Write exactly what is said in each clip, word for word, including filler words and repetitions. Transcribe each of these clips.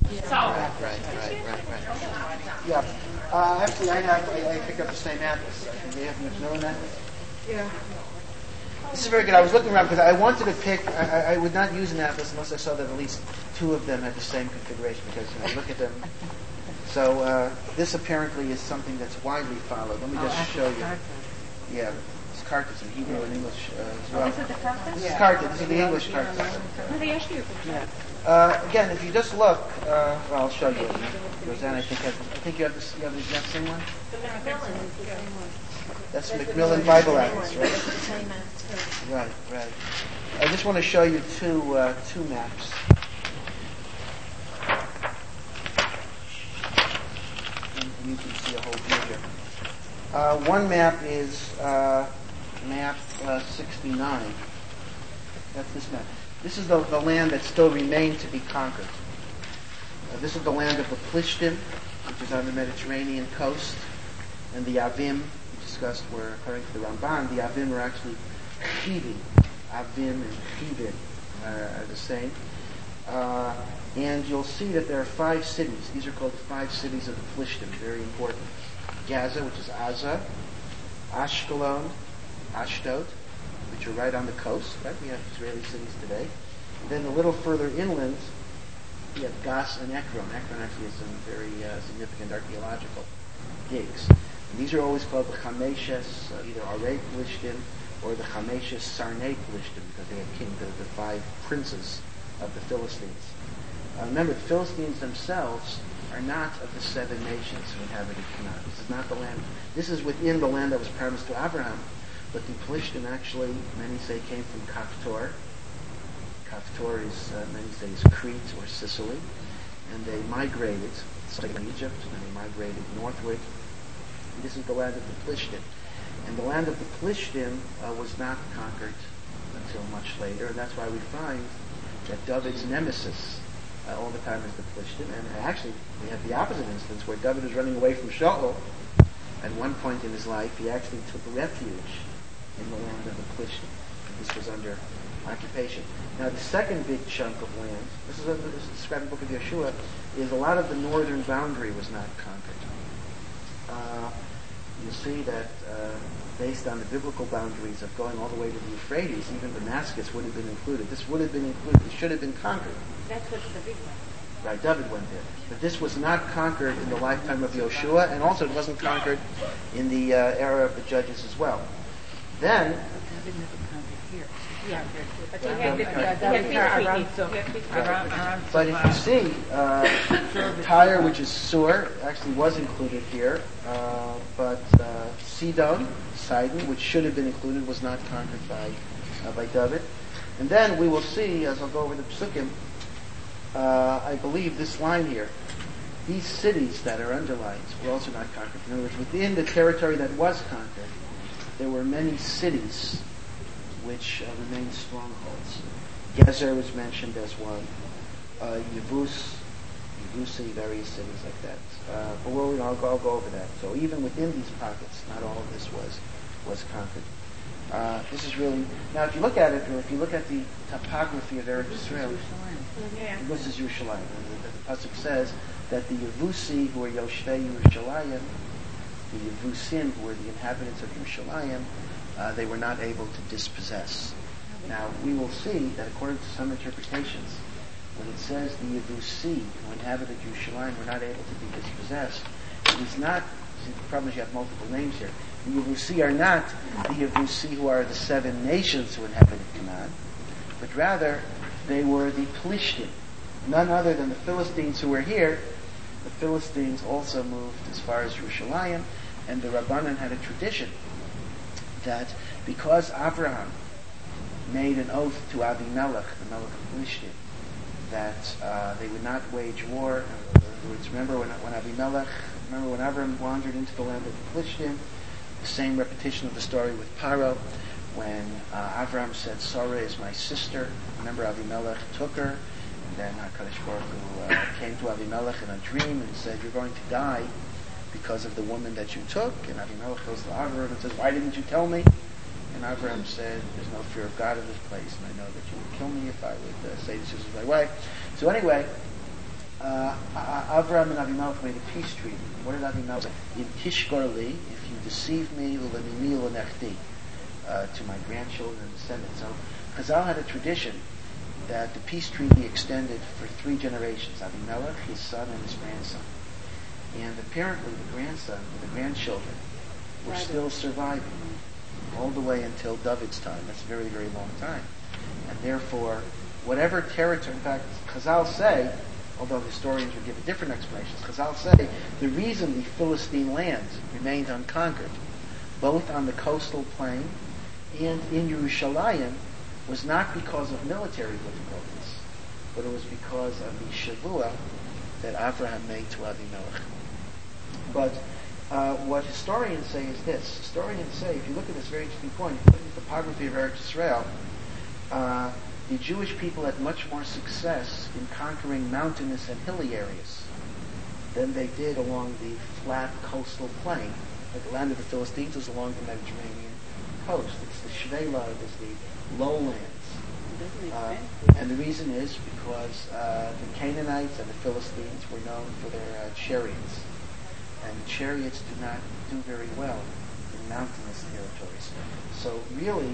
Right, right, right, right, right. Yeah. Uh, actually, I have. I, I picked up the same atlas. Do you have McMillan atlas? Yeah. This is very good. I was looking around because I wanted to pick. I, I would not use an atlas unless I saw that at least two of them had the same configuration. Because you know, look at them. So uh, this apparently is something that's widely followed. Let me just oh, show you. Cartas. Yeah, it's cartas in Hebrew and English uh, as well. Oh, is it the cartas? This is cartas. This is the English cartas. No, they ask you. Yeah. Uh, again, if you just look, uh, well, I'll show you. Roseanne, I think has, I think you have this. You have the exact same one. That's Macmillan Bible Atlas, right? Right, right. I just want to show you two uh, two maps. And you can see a whole view here. Uh, one map is uh, map uh, sixty-nine. That's this map. This is the, the land that still remained to be conquered. Uh, this is the land of the Plishtim, which is on the Mediterranean coast, and the Avim, we discussed, were, according to the Ramban, the Avim are actually Chivim. Avim and Chivim uh, are the same. Uh, and you'll see that there are five cities. These are called the five cities of the Plishtim, very important. Gaza, which is Aza, Ashkelon, Ashdod, which are right on the coast, right? We have Israeli cities today. And then a little further inland, we have Gas and Ekron. Ekron actually has some very uh, significant archaeological digs. And these are always called the Chameshes, uh, either Arei Plishtim or the Chameshes Sarnei Plishtim, because they had king, the, the five princes of the Philistines. Uh, remember, the Philistines themselves are not of the seven nations who inhabited Canaan. This is not the land. This is within the land that was promised to Abraham. But the Plishtim actually, many say, came from Kaftor. Kaftor is, uh, many say, is Crete or Sicily. And they migrated, started in Egypt, and they migrated northward. And this is the land of the Plishtim. And the land of the Plishtim uh, was not conquered until much later. And that's why we find that David's nemesis uh, all the time is the Plishtim. And actually, we have the opposite instance where David is running away from Shaul. At one point in his life, he actually took refuge in the land of the Plishtim. This was under occupation. Now, the second big chunk of land, this is, a, this is described in the book of Yeshua, is a lot of the northern boundary was not conquered. Uh, you see that uh, based on the biblical boundaries of going all the way to the Euphrates, even Damascus would have been included. This would have been included. It should have been conquered. That's what the big one. Right, David went there. But this was not conquered in the lifetime of Yoshua, and also it wasn't conquered in the uh, era of the Judges as well. Then, but if you see, uh, Tyre, which is Sur, actually was included here, uh, but uh, Sidon, Sidon, which should have been included, was not conquered by uh, by David. And then we will see, as I'll go over the Psukim, uh, I believe this line here, these cities that are underlined were also not conquered. In other words, within the territory that was conquered, there were many cities which uh, remained strongholds. Gezer was mentioned as one. Uh, Yevus, Yevusi, various cities like that. Uh, but we'll, I'll, go, I'll go over that. So even within these pockets, not all of this was was conquered. Uh, this is really, now if you look at it, or if you look at the topography of Eretz Israel, this is Yerushalayim. The, the Pasuk says that the Yevusi, who are Yoshvei Yerushalayim, the Yevusim, who were the inhabitants of Yerushalayim, uh, they were not able to dispossess. Now, we will see that according to some interpretations, when it says the Yevusi, who inhabited Yerushalayim, were not able to be dispossessed, it is not, see, the problem is you have multiple names here. The Yevusi are not the Yevusi who are the seven nations who inhabited Canaan, but rather they were the Plishtim, none other than the Philistines who were here. The Philistines also moved as far as Yerushalayim, and the Rabbanan had a tradition that because Abraham made an oath to Avimelech, the Melech of Plishtim, that uh, they would not wage war. In other words, remember when, when Avimelech, remember when Abraham wandered into the land of the Plishtim, the same repetition of the story with Paro, when uh, Abraham said, Sarah is my sister. Remember, Avimelech took her, and then HaKadosh Baruch Hu uh, came to Avimelech in a dream and said, you're going to die because of the woman that you took. And Avimelech goes to Abraham and says, why didn't you tell me? And Abraham said, there's no fear of God in this place, and I know that you would kill me if I would uh, say this is my wife. So anyway, uh, Avraham and Avimelech made a peace treaty. What did Avimelech? In Tishkor li, if you deceive me, l'nimi l'nechti, uh, to my grandchildren and descendants. So Chazal had a tradition that the peace treaty extended for three generations: Avimelech, his son, and his grandson. And apparently, the grandson, the grandchildren, were Right. still surviving all the way until David's time. That's a very, very long time. And therefore, whatever territory, in fact, Chazal say, although historians would give a different explanations, Chazal say the reason the Philistine lands remained unconquered, both on the coastal plain and in Yerushalayim, was not because of military difficulties, but it was because of the Shavua that Avraham made to Avimelech. But uh, what historians say is this. Historians say, if you look at this very interesting point, if you look at the topography of Eretz Yisrael, uh, the Jewish people had much more success in conquering mountainous and hilly areas than they did along the flat coastal plain. Like the land of the Philistines is along the Mediterranean coast. It's the Shvela, it's the lowlands. Uh, and the reason is because uh, the Canaanites and the Philistines were known for their uh, chariots. And chariots do not do very well in mountainous territories. So really,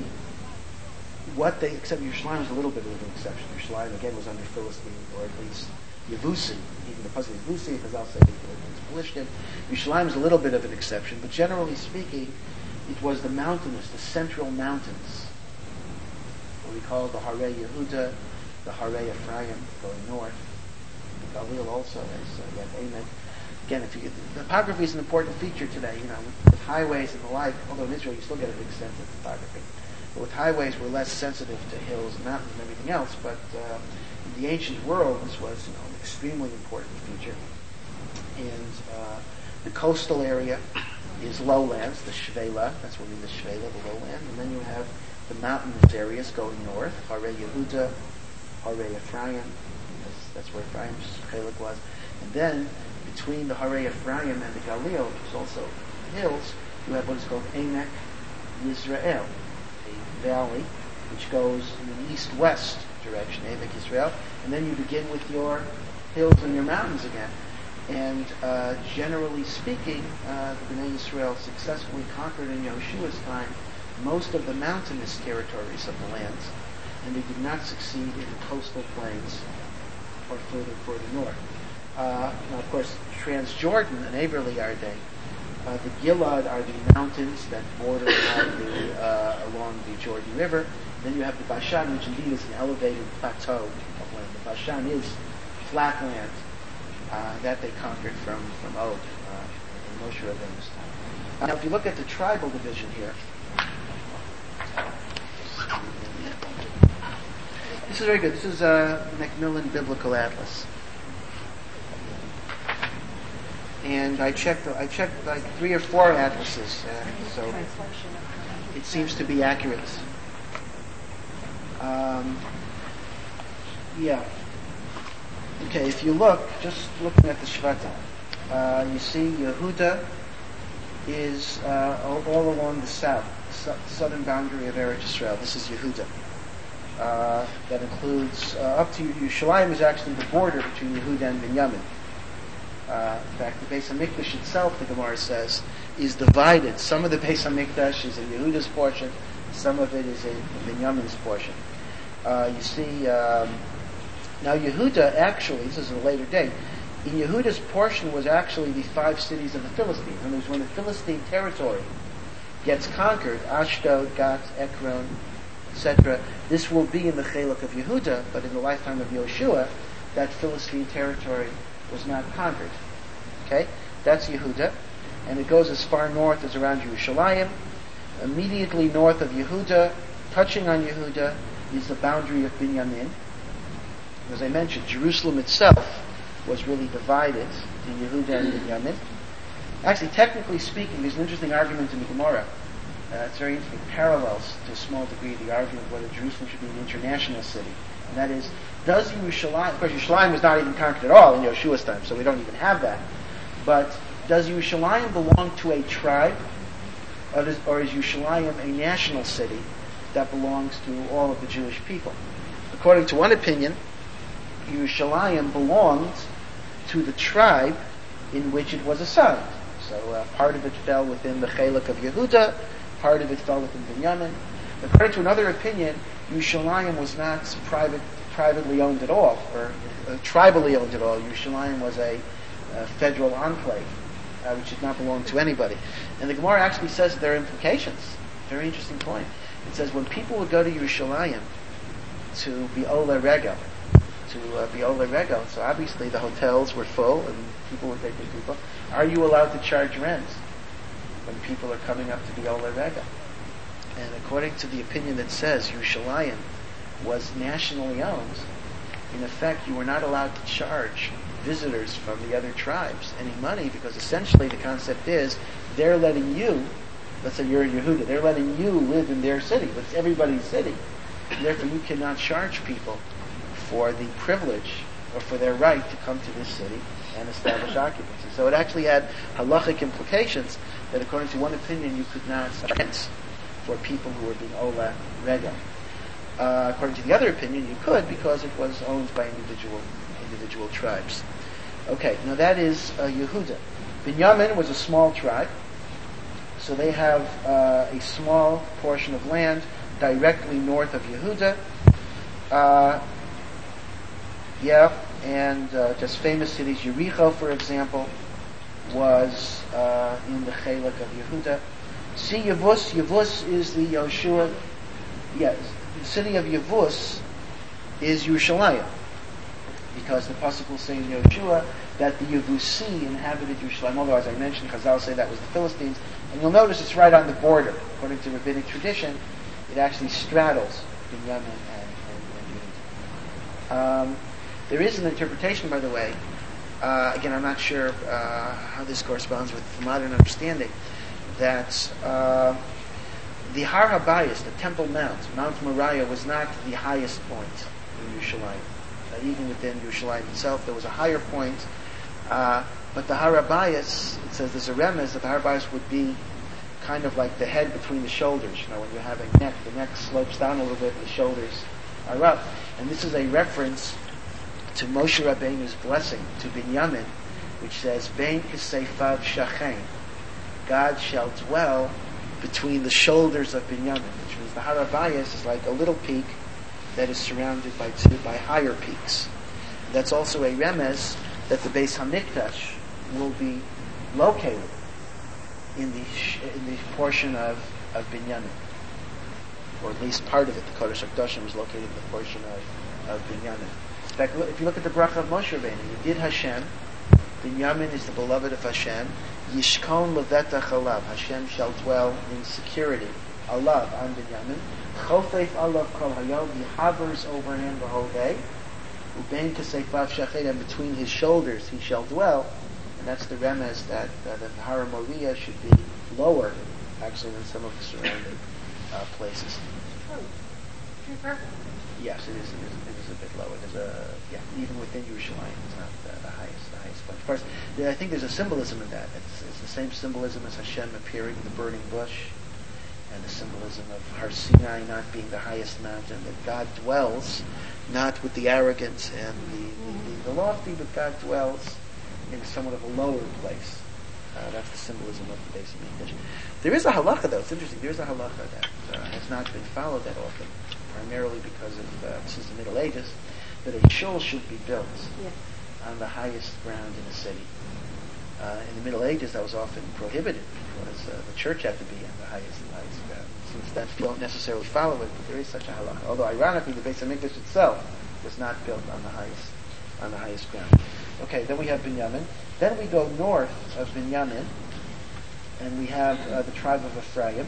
what they, except Yerushalayim is a little bit of an exception. Yerushalayim again was under Philistine, or at least Yevusi, even the Pasuk Yevusi, because I'll say it's Philistine. Yerushalayim is a little bit of an exception, but generally speaking, it was the mountainous, the central mountains, what we call the Harei Yehuda, the Harei Ephraim, going north, the Galil also, as uh, you have Emet. Again, if you get, the topography is an important feature today, you know, with, with highways and the like, although in Israel you still get a big sense of topography. But with highways, we're less sensitive to hills and mountains and everything else, but uh, in the ancient world, this was, you know, an extremely important feature. And uh, the coastal area is lowlands, the Shvela, that's what we mean, the Shvela, the lowland, and then you have the mountainous areas going north, Harei Yehuda, Harei Ephraim, that's, that's where Ephraim's Chelek was, and then between the Harei Ephraim and the Galil, which is also hills, you have what is called Emek Yisrael, a valley which goes in the east-west direction, Emek Yisrael, and then you begin with your hills and your mountains again. And uh, generally speaking, uh, the Bnei Yisrael successfully conquered in Yeshua's time most of the mountainous territories of the lands, and they did not succeed in the coastal plains or further further north. Uh, now, of course, Transjordan and Averly are they. Uh, the Gilad are the mountains that border along the, uh, along the Jordan River. Then you have the Bashan, which indeed is an elevated plateau of land. The Bashan is flat land uh, that they conquered from, from Og uh, in Moshe Rabbeinu's time. Now, if you look at the tribal division here, this is very good. This is a Macmillan Biblical Atlas. And I checked, I checked like three or four atlases, uh, so it seems to be accurate. Um, yeah. Okay, if you look, just looking at the Shvatim, uh, you see Yehuda is uh, all, all along the south, su- southern boundary of Eretz Yisrael. This is Yehuda. Uh, that includes, uh, up to Yerushalayim is actually the border between Yehuda and Binyamin. Uh, in fact, the Beis HaMikdash itself, the Gemara says, is divided. Some of the Beis HaMikdash is in Yehuda's portion, some of it is in Binyamin's portion. Uh, you see, um, now Yehuda actually, this is a later date, in Yehuda's portion was actually the five cities of the Philistines. And when the Philistine territory gets conquered, Ashdod, Gat, Ekron, et cetera, this will be in the Chelek of Yehuda, but in the lifetime of Yoshua, that Philistine territory was not conquered. Okay? That's Yehuda. And it goes as far north as around Yerushalayim. Immediately north of Yehuda, touching on Yehuda, is the boundary of Binyamin. As I mentioned, Jerusalem itself was really divided to Yehuda and Binyamin. Actually, technically speaking, there's an interesting argument in the Gemara. Uh, it's very interesting. It parallels to a small degree the argument whether Jerusalem should be an international city. And that is, does Yerushalayim, of course Yerushalayim was not even conquered at all in Yeshua's time, so we don't even have that. But does Yerushalayim belong to a tribe, or, does, or is Yerushalayim a national city that belongs to all of the Jewish people? According to one opinion, Yerushalayim belonged to the tribe in which it was assigned. So uh, part of it fell within the Chelek of Yehuda, part of it fell within Binyamin. According to another opinion, Yerushalayim was not private, privately owned at all, or uh, tribally owned at all. Yerushalayim was a, a federal enclave, uh, which did not belong to anybody. And the Gemara actually says there are implications. Very interesting point. It says when people would go to Yerushalayim to be Ola Rego, to uh, be Ola Rego, so obviously the hotels were full and people were taking people. Are you allowed to charge rent when people are coming up to be Ola Rego? And according to the opinion that says Yerushalayim was nationally owned, in effect you were not allowed to charge visitors from the other tribes any money, because essentially the concept is they're letting you, let's say you're a Yehuda, they're letting you live in their city, but it's everybody's city. Therefore you cannot charge people for the privilege or for their right to come to this city and establish occupancy. So it actually had halachic implications that according to one opinion you could not rent for people who were being Ola Rego. Uh, according to the other opinion, you could because it was owned by individual individual tribes. Okay, now that is uh, Yehuda. Binyamin was a small tribe, so they have uh, a small portion of land directly north of Yehuda. Uh, yeah, and uh, just famous cities, Yericho, for example, was uh, in the Chelek of Yehuda. See Yavus. Yavus is the Yoshua. Yes, the city of Yavus is Yerushalayim, because the pasuk will say in Yoshua that the Yavusi inhabited Yerushalayim. Although, as I mentioned, Chazal say that was the Philistines, and you'll notice it's right on the border. According to rabbinic tradition, it actually straddles Binyamin and, and, and Yehuda. Um, there is an interpretation, by the way. Uh, again, I'm not sure uh, how this corresponds with modern understanding. That uh, the Har HaBayis, the Temple Mount, Mount Moriah, was not the highest point in Yerushalayim. Uh, even within Yerushalayim itself, there was a higher point. Uh, but the Har HaBayis, it says there's a remez that the Har HaBayis would be kind of like the head between the shoulders. You know, when you have a neck, the neck slopes down a little bit, and the shoulders are up. And this is a reference to Moshe Rabbeinu's blessing to Binyamin, which says, "Bein Kiseifav Shachain." God shall dwell between the shoulders of Binyamin, which means the Har HaBayis is like a little peak that is surrounded by two by higher peaks. That's also a remez that the Beis Hamikdash will be located in the sh- in the portion of, of Binyamin, or at least part of it. The Kodesh HaKadoshim is located in the portion of, of Binyamin. In fact, if you look at the bracha of Moshe Rabbeinu, Yedid Hashem, Binyamin is the beloved of Hashem. Yishkon leveta chalav. Hashem shall dwell in security. Alav on Binyamin. Chofeif alav kol hayom. He hovers over him the whole day. Ubein kaseifav shachet. And between his shoulders he shall dwell. And that's the remez that uh, the Har Moriah should be lower, actually, than some of the surrounding uh, places. Oh, yes, it is. It is, it is a bit lower. There's a yeah, even within Yerushalayim, it's not uh, the highest, the highest point. Of course, there, I think there's a symbolism in that. It's, it's the same symbolism as Hashem appearing in the burning bush, and the symbolism of Har Sinai not being the highest mountain. That God dwells not with the arrogant and the, the, the lofty, but God dwells in somewhat of a lower place. Uh, that's the symbolism of the Beis Hamikdash. There is a halacha, though. It's interesting. There is a halacha that uh, has not been followed that often, primarily because of uh, since the Middle Ages, that a shul should be built yes. on the highest ground in a city. Uh, in the Middle Ages, that was often prohibited because uh, the church had to be on the highest and highest ground. Since that you don't necessarily follow it, but there is such a halacha. Although, ironically, the Beis Hamikdash itself was not built on the highest on the highest ground. Okay, then we have Binyamin. Then we go north of Binyamin, and we have uh, the tribe of Ephraim.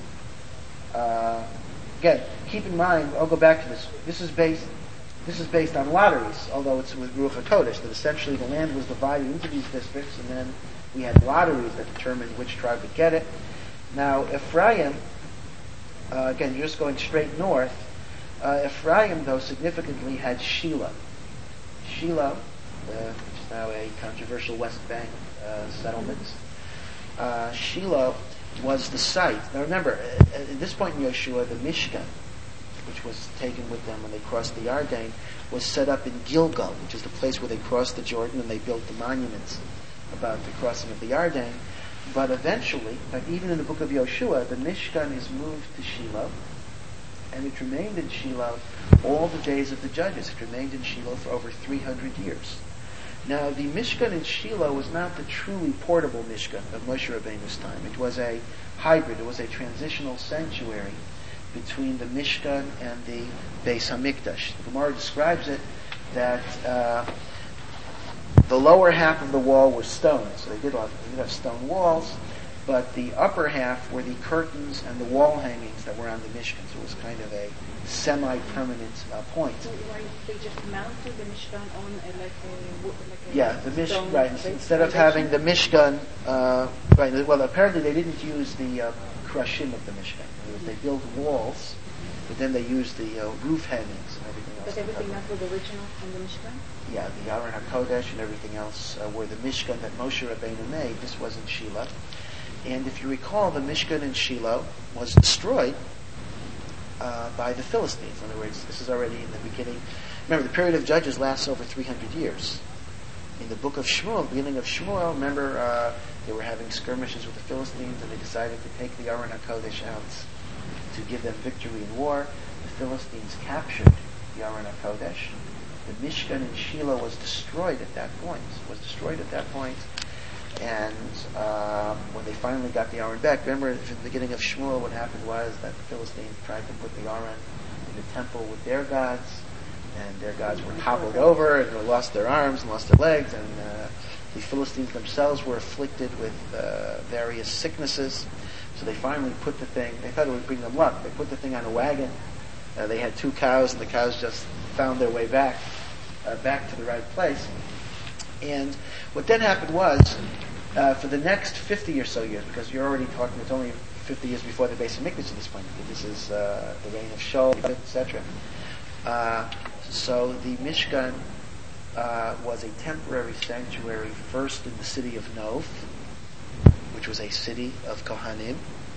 Uh, again, keep in mind, I'll go back to this. This is based, this is based on lotteries, although it's with Ruach HaKodesh, that essentially the land was divided into these districts, and then we had lotteries that determined which tribe would get it. Now, Ephraim, uh, again, you're just going straight north. Uh, Ephraim, though, significantly had Shiloh. Shiloh, uh, which is now a controversial West Bank uh, settlement. Uh, Shiloh was the site. Now remember, at, at this point in Yeshua, the Mishkan which was taken with them when they crossed the Yarden, was set up in Gilgal, which is the place where they crossed the Jordan, and they built the monuments about the crossing of the Yarden. But eventually, like even in the book of Yoshua, the Mishkan is moved to Shiloh, and it remained in Shiloh all the days of the judges. It remained in Shiloh for over three hundred years. Now, the Mishkan in Shiloh was not the truly portable Mishkan of Moshe Rabbeinu's time. It was a hybrid. It was a transitional sanctuary between the Mishkan and the Beis Hamikdash. The Gemara describes it that uh, the lower half of the wall was stone, so they did have, they did have stone walls, but the upper half were the curtains and the wall hangings that were on the Mishkan. So it was kind of a semi-permanent uh, point. So why they just mounted the Mishkan on a, like a, like a yeah, the Mishkan, right. base Instead of foundation? having the Mishkan, uh, right, well, apparently they didn't use the uh, krashim of the Mishkan. They built walls, but then they used the uh, roof hangings and everything else. But everything else was original from the Mishkan? Yeah, the Aron HaKodesh and everything else uh, were the Mishkan that Moshe Rabbeinu made. This was in Shiloh. And if you recall, the Mishkan in Shiloh was destroyed uh, by the Philistines. In other words, this is already in the beginning. Remember, the period of Judges lasts over three hundred years. In the book of Shmuel, beginning of Shmuel, remember, uh, they were having skirmishes with the Philistines, and they decided to take the Aron HaKodesh out to give them victory in war. The Philistines captured the Aron HaKodesh. The Mishkan in Shiloh was destroyed at that point. Was destroyed at that point. And um, when they finally got the Aron back, remember at the beginning of Shmuel, what happened was that the Philistines tried to put the Aron in the temple with their gods, and their gods were toppled over and lost their arms and lost their legs, and uh, the Philistines themselves were afflicted with uh, various sicknesses. So they finally put the thing, they thought it would bring them luck. They put the thing on a wagon. Uh, they had two cows, and the cows just found their way back, uh, back to the right place. And what then happened was, uh, for the next fifty or so years, because you're already talking, it's only fifty years before the Beis Hamikdash at this point. This is uh, the reign of Shaul, et cetera. Uh, so the Mishkan uh, was a temporary sanctuary, first in the city of Nov, which was a city of Kohanim.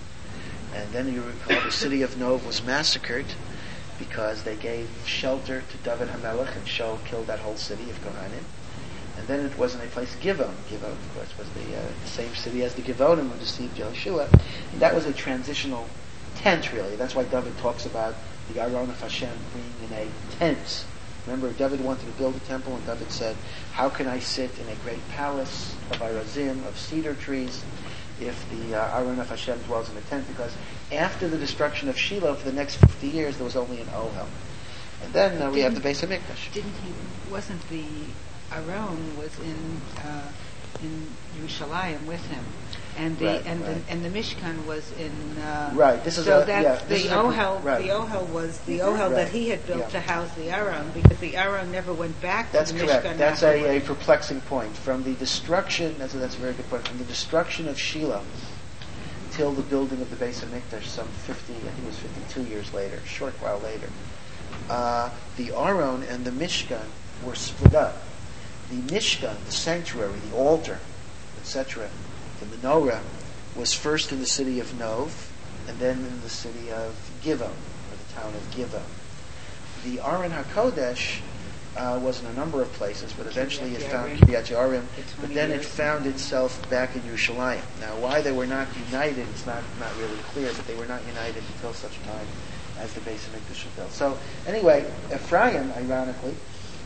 And then you recall the city of Nov was massacred because they gave shelter to David HaMelech, and Shaul killed that whole city of Kohanim. And then it was in a place, Givon. Givon, of course, was the, uh, the same city as the Givonim who deceived Yehoshua. And that was a transitional tent, really. That's why David talks about the Aron of Hashem being in a tent. Remember, David wanted to build a temple, and David said, how can I sit in a great palace of Arazim, of cedar trees, if the uh, Aron of Hashem dwells in a tent? Because after the destruction of Shiloh, for the next fifty years, there was only an Ohel. And then uh, we have the Beis Hamikdash. Didn't he, wasn't the Aron was in uh, in Yerushalayim with him, and the Right, and right. the and the Mishkan was in uh, Right, this is so a- that yeah, the this is a- Ohel right. the Ohel was the Ohel Right, that he had built yeah. to house the Aron, because the Aron never went back That's to the correct. Mishkan. That's a, a afterwards. perplexing point. From the destruction, that's a, that's a very good point, from the destruction of Shiloh till the building of the Beis Hamikdash, some fifty, I think it was fifty-two years later, a short while later, uh, the Aron and the Mishkan were split up. The Mishkan, the sanctuary, the altar, et cetera, the menorah, was first in the city of Nov, and then in the city of Givon, or the town of Givon. The Aron HaKodesh uh, was in a number of places, but eventually it found Kiryat Yearim, but then it found itself back in Yerushalayim. Now, why they were not united, it's not, not really clear, but they were not united until such time as the Beis Hamikdash was built. So, anyway, Ephraim, ironically,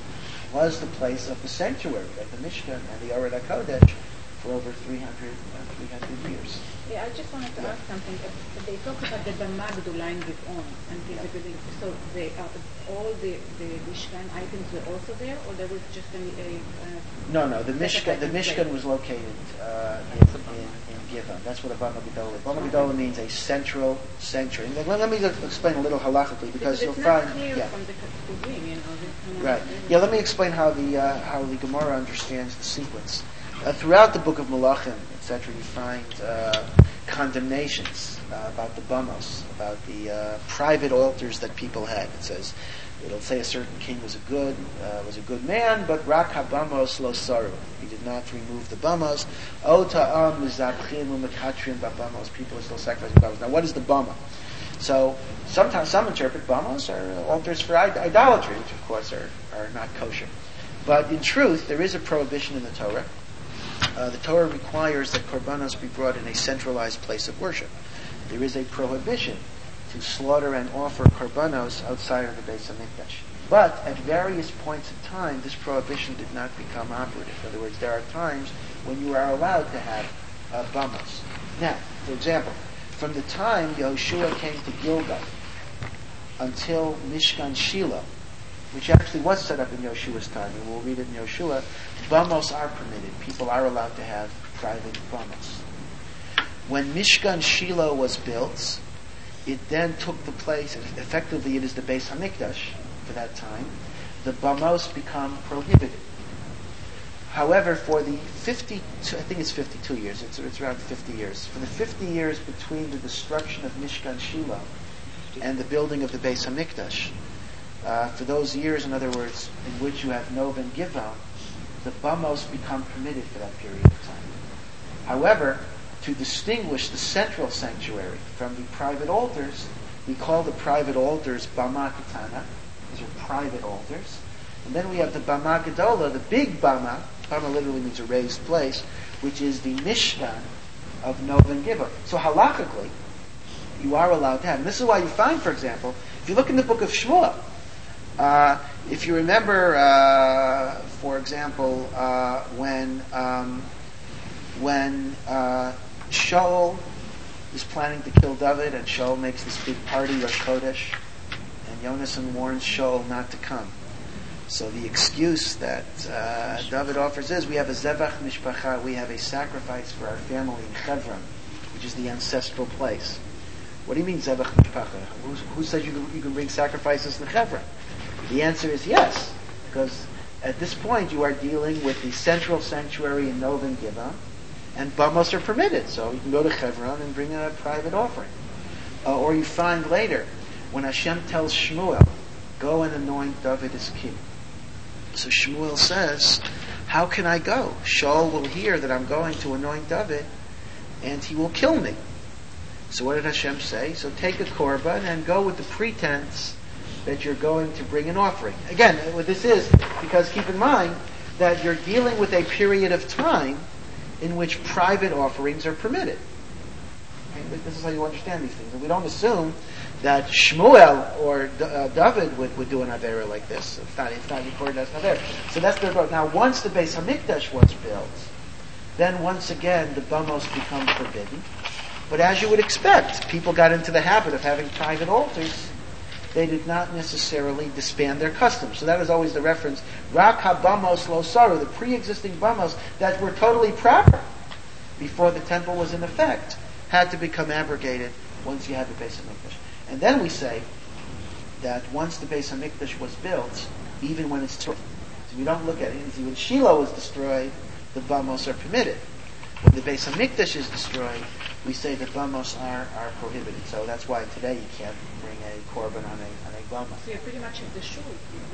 was the place of the sanctuary of the Mishkan and the Aron HaKodesh for over three hundred, uh, three hundred years. Yeah, I just wanted to Yeah. ask something. Uh, They talk about the Bama Gdula in Givon until Yeah. the building. So they, uh, all the, the Mishkan items were also there, or there was just a... a uh, No, no, the Mishkan, the Mishkan was located uh, in, in, in Givon. That's what a Bama Gdola is. Bama Gdola means a central sanctuary. Let, let me explain a little halachically, because because you'll it's not find... clear Yeah. from the Ketuvim, you know. there's no- Right. Yeah, let me explain how the uh, how the Gemara understands the sequence. Uh, throughout the book of Malachim, et cetera, you find uh, condemnations uh, about the bamos, about the uh, private altars that people had. It says, it'll say a certain king was a good uh, was a good man, but rak habamos lo saru. He did not remove the bamos. O ta'am mizabchim u'mekatrim babamos. People are still sacrificing bamos. Now, what is the bama? So sometimes some interpret bamos are altars for idolatry, which of course are, are not kosher. But in truth, there is a prohibition in the Torah. Uh, the Torah requires that korbanos be brought in a centralized place of worship. There is a prohibition to slaughter and offer korbanos outside of the Beis HaMikdash. But at various points in time, this prohibition did not become operative. In other words, there are times when you are allowed to have uh, bamos. Now, for example, from the time Yehoshua came to Gilgal until Mishkan Shiloh, which actually was set up in Yeshua's time, and we'll read it in Yeshua, bamos are permitted. People are allowed to have private bamos. When Mishkan Shiloh was built, it then took the place, effectively it is the Beis HaMikdash for that time, the bamos become prohibited. However, for the fifty-two, I think it's fifty-two years, it's, it's around fifty years, for the fifty years between the destruction of Mishkan Shiloh and the building of the Beis HaMikdash, uh, for those years, in other words, in which you have Nov and Givon, the bamos become permitted for that period of time. However, to distinguish the central sanctuary from the private altars, we call the private altars Bama Ketana. These are private altars. And then we have the Bama Gedola, the big Bama. Bama literally means a raised place, which is the Mishkan of Nov and Givon. So halachically, you are allowed to have. And this is why you find, for example, if you look in the book of Shmuel, uh, if you remember, uh, for example, uh, when um, when uh, Shaul is planning to kill David, and Shaul makes this big party, Rosh Chodesh, and Yonasan warns Shaul not to come. So the excuse that uh, David offers is, we have a Zevach Mishpacha, we have a sacrifice for our family in Hebron, which is the ancestral place. What do you mean Zevach Mishpacha? Who, who says you can, you can bring sacrifices in Hebron? The answer is yes, because at this point you are dealing with the central sanctuary in Nov and Givon, and bamos are permitted, so you can go to Hebron and bring a private offering. Uh, or you find later, when Hashem tells Shmuel, go and anoint David as king. So Shmuel says, how can I go? Shaul will hear that I'm going to anoint David, and he will kill me. So what did Hashem say? So take a korban and go with the pretense that you're going to bring an offering. Again, what this is, because keep in mind that you're dealing with a period of time in which private offerings are permitted. Okay? This is how you understand these things. And we don't assume that Shmuel or uh, David would, would do an Avera like this. It's not, it's not recorded, that's not there. So that's their book. Now, once the Beis HaMikdash was built, then once again the bamos become forbidden. But as you would expect, people got into the habit of having private altars. They did not necessarily disband their customs. So that was always the reference. Rak ha-bamos lo saru, the pre-existing bamos that were totally proper before the temple was in effect, had to become abrogated once you had the Beis HaMikdash. And then we say that once the Beis HaMikdash was built, even when it's destroyed, so we don't look at it. When Shiloh was destroyed, the bamos are permitted. When the Beis HaMikdash is destroyed, we say that bamos are, are prohibited. So that's why today you can't bring a korban on a on a bama. So you're pretty much at the shul.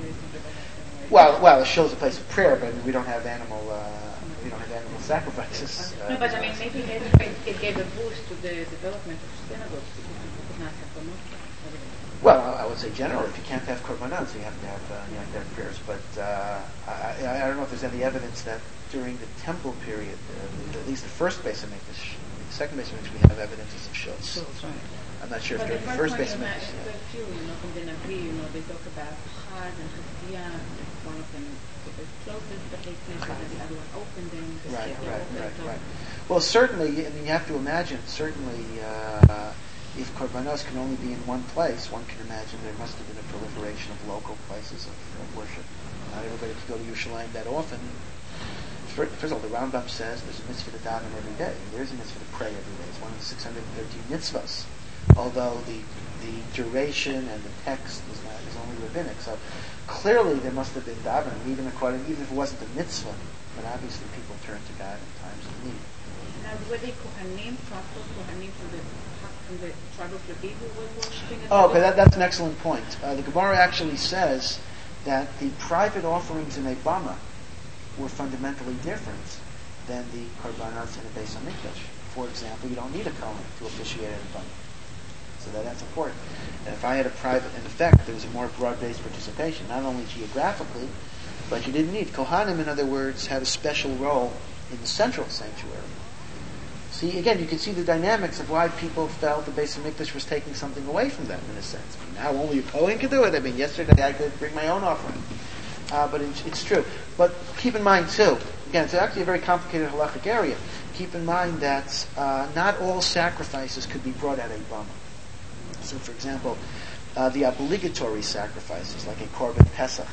Well, well, the shul is a place of prayer, but we don't have animal uh, we don't have animal sacrifices. No, Uh, but I mean, maybe it, it gave a boost to the development of synagogues because people could not have korbanot. Well, I would say generally, if you can't have korbanot, you have to have uh, you have to have prayers. But uh, I, I don't know if there's any evidence that during the temple period, uh, at least the first Beis HaMikdash, the second Beis HaMikdash, we have evidences of shuls. Right. I'm not sure But if the during the first first Beis one, HaMikdash. you know, Yeah. a few, you know, from the Navi, you know, they talk about Chaz and Chazkiah, one of them they closed it, but they think that the other one opened them. the Right, second right, opened, right, so- right. Well, certainly, I mean, you have to imagine, certainly, uh, if korbanos can only be in one place, one can imagine there must have been a proliferation of local places of, of worship. Not everybody could go to Yerushalayim that often. First, first of all, the Rambam says there's a mitzvah to daven every day. There's a mitzvah to pray every day. It's one of the six hundred thirteen mitzvahs. Although the the duration and the text is not is only rabbinic. So clearly there must have been davening, even according even if it wasn't a mitzvah. But obviously people turn to God in times of need. Now, were they Kohanim, proper Kohanim from the, from the tribe of Levi who was worshipping at Oh, the okay, that, that's an excellent point. Uh, the Gemara actually says that the private offerings in a bama were fundamentally different than the korbanos in a Beis HaMikdash. For example, you don't need a kohen to officiate at a bama. So that, that's important. And if I had a private, in effect, there was a more broad-based participation, not only geographically, but you didn't need. Kohanim, in other words, had a special role in the central sanctuary. See, again, you can see the dynamics of why people felt the Beis HaMikdash was taking something away from them, in a sense. I mean, now only a Kohen could do it. I mean, yesterday I could bring my own offering. Uh, but it's, it's true. But keep in mind, too, again, it's actually a very complicated halachic area. Keep in mind that uh, not all sacrifices could be brought at a bama. So, for example, uh, the obligatory sacrifices, like a Korban Pesach,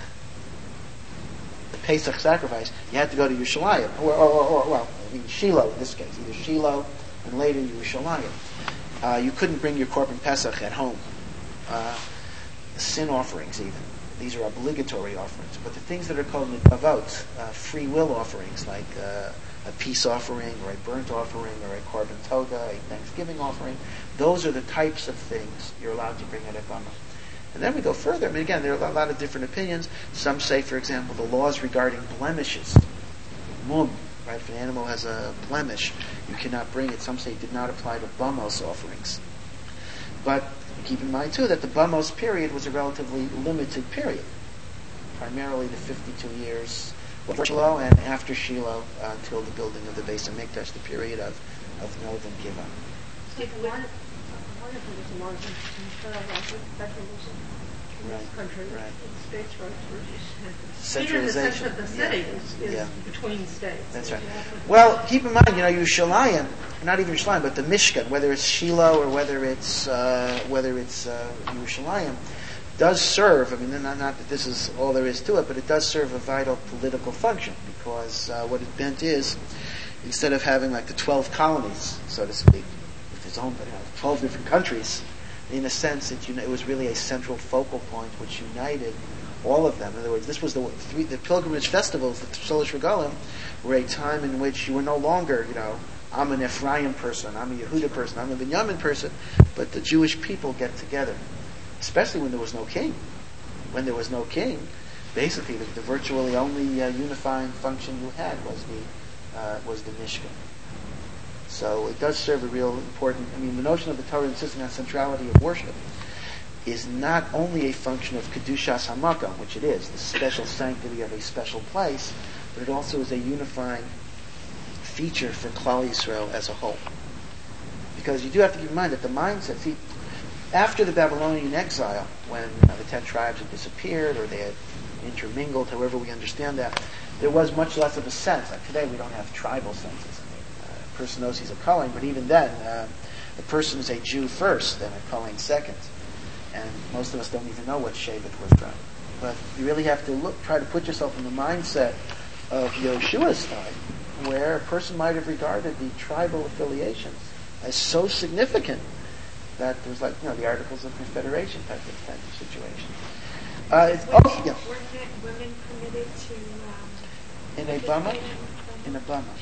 the Pesach sacrifice, you had to go to Yerushalayim, or, or, or, or well, I mean Shiloh in this case, either Shiloh and later Yerushalayim. Uh, you couldn't bring your Korban Pesach at home. Uh, sin offerings, even. These are obligatory offerings. But the things that are called nidavot, uh, free will offerings, like uh, a peace offering, or a burnt offering, or a korban toda, a thanksgiving offering, those are the types of things you're allowed to bring at a bama. And then we go further. I mean, again, there are a lot of different opinions. Some say, for example, the laws regarding blemishes. Mum, right? If an animal has a blemish, you cannot bring it. Some say it did not apply to bamos offerings. But keep in mind, too, that the bamos period was a relatively limited period. Primarily the fifty-two years before Shiloh and after Shiloh uh, until the building of the Beis HaMikdash, the period of, of Nov and Giva. If one, one of them was a large speculation in Right, this country, right. in states' rights versus Centralization. Even the center of the city Yeah. is, is Yeah. between states. That's right. Well, keep in mind, you know, Yerushalayim, not even Yerushalayim, but the Mishkan, whether it's Shiloh or whether it's uh, whether it's uh, Yerushalayim, does serve. I mean, not, not that this is all there is to it, but it does serve a vital political function, because uh, what it meant is, instead of having like the twelve colonies, so to speak, with its own, you know, twelve different countries, in a sense, it, you know, it was really a central focal point which united all of them. In other words, this was the three, the pilgrimage festivals, the Sholosh Regalim, were a time in which you were no longer, you know, I'm an Ephraim person, I'm a Yehuda person, I'm a Binyamin person, but the Jewish people get together, especially when there was no king. When there was no king, basically the, the virtually only uh, unifying function you had was the uh, was the Mishkan. So it does serve a real important. I mean, the notion of the Torah insisting on centrality of worship is not only a function of Kedushas HaMakom, which it is, the special sanctity of a special place, but it also is a unifying feature for Klal Yisrael as a whole. Because you do have to keep in mind that the mindset, see, after the Babylonian exile, when you know, the ten tribes had disappeared or they had intermingled, however we understand that, there was much less of a sense. Like today we don't have tribal senses. I mean, uh, a person knows he's a Kohen, but even then, uh, a person is a Jew first, then a Kohen second. And most of us don't even know what Shevet we're from. But you really have to look, try to put yourself in the mindset of Yeshua's time, where a person might have regarded the tribal affiliations as so significant that there was like, you know, the Articles of Confederation type of, type of situation. Uh, it's Weren't, also, yeah. weren't women permitted to um, In a bama? In a bama.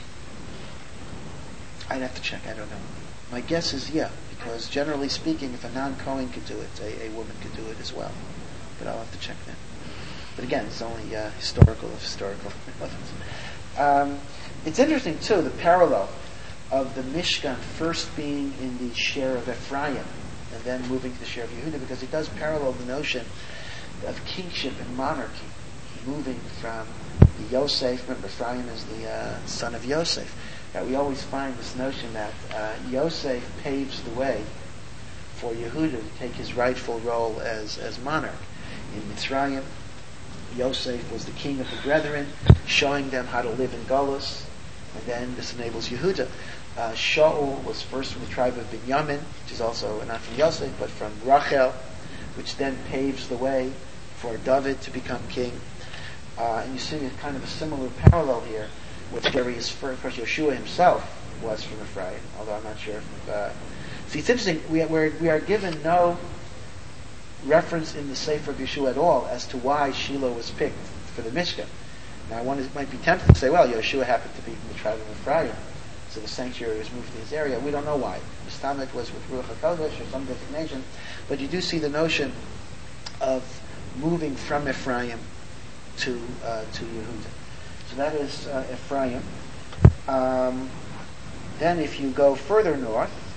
I'd have to check, I don't know. My guess is yeah, because generally speaking, if a non-Kohen could do it, a, a woman could do it as well. But I'll have to check that. But again, it's only uh, historical of historical relevance. Um, it's interesting, too, the parallel of the Mishkan first being in the share of Ephraim and then moving to the share of Yehuda, because it does parallel the notion of kingship and monarchy, moving from the Yosef. Remember, Ephraim is the uh, son of Yosef. Uh, we always find this notion that uh, Yosef paves the way for Yehuda to take his rightful role as, as monarch. In Mitzrayim, Yosef was the king of the brethren, showing them how to live in Golus, and then this enables Yehuda. Uh, Shaul was first from the tribe of Binyamin, which is also not from Yosef, but from Rachel, which then paves the way for David to become king. Uh, and you see a kind of a similar parallel here, with Jerry's first. Of course, Yeshua himself was from Ephraim, although I'm not sure if... Uh, see, it's interesting, we, we're, we are given no reference in the Sefer of Yeshua at all as to why Shiloh was picked for the Mishkan. Now, one is, might be tempted to say, well, Yeshua happened to be from the tribe of Ephraim, so the sanctuary was moved to his area. We don't know why. The stomach was with Ruach HaKodesh or some designation, but you do see the notion of moving from Ephraim to uh, to Yehuda. So that is uh, Ephraim. Um, then if you go further north,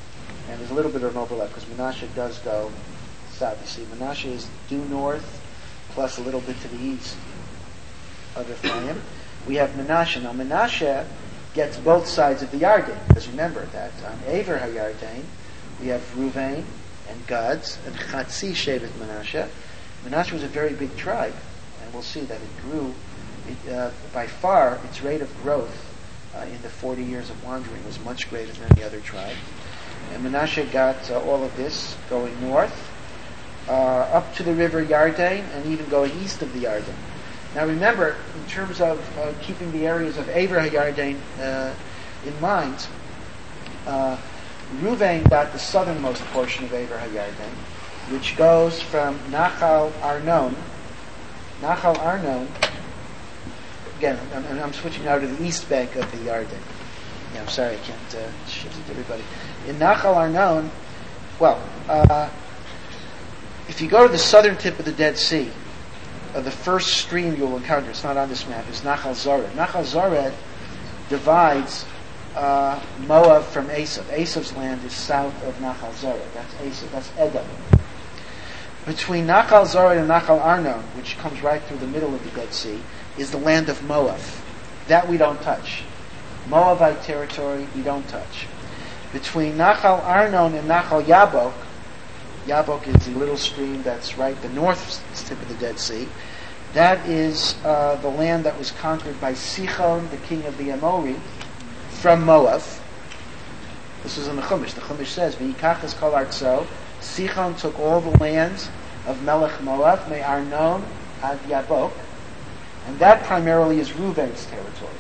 and there's a little bit of an overlap because Menashe does go south. You see, Menashe is due north plus a little bit to the east of Ephraim. We have Menashe. Now Menashe gets both sides of the Yarden. Because remember that on Aver HaYarden we have Ruvain and Gad's and Chatzi Shevet Menashe. Menashe was a very big tribe, and we'll see that it grew. It, uh, by far, its rate of growth uh, in the forty years of wandering was much greater than any other tribe. And Menashe got uh, all of this going north, uh, up to the river Yarden, and even going east of the Yarden. Now remember, in terms of uh, keeping the areas of Aver HaYarden uh, in mind, uh, Ruvain got the southernmost portion of Aver HaYarden, which goes from Nachal Arnon. Nachal Arnon, again, I'm, I'm switching now to the east bank of the Yarden. Yeah, I'm sorry, I can't uh, shift it to everybody. In Nachal Arnon, well, uh, if you go to the southern tip of the Dead Sea, Uh, the first stream you'll encounter, it's not on this map, is Nachal Zored. Nachal Zored divides uh, Moab from Esav. Esav's land is south of Nachal Zored. That's Esav. That's Edom. Between Nachal Zored and Nachal Arnon, which comes right through the middle of the Dead Sea, is the land of Moab. That we don't touch. Moabite territory, we don't touch. Between Nachal Arnon and Nachal Yabok, Yabok is the little stream that's right the north tip of the Dead Sea. That is uh, the land that was conquered by Sichon, the king of the Amori, from Moab. This is in the Chumash. The Chumash says, "V'yikach es kol artzo." Sichon took all the lands of Melech Moab, me Arnon ad Yabok, and that primarily is Reuven's territory.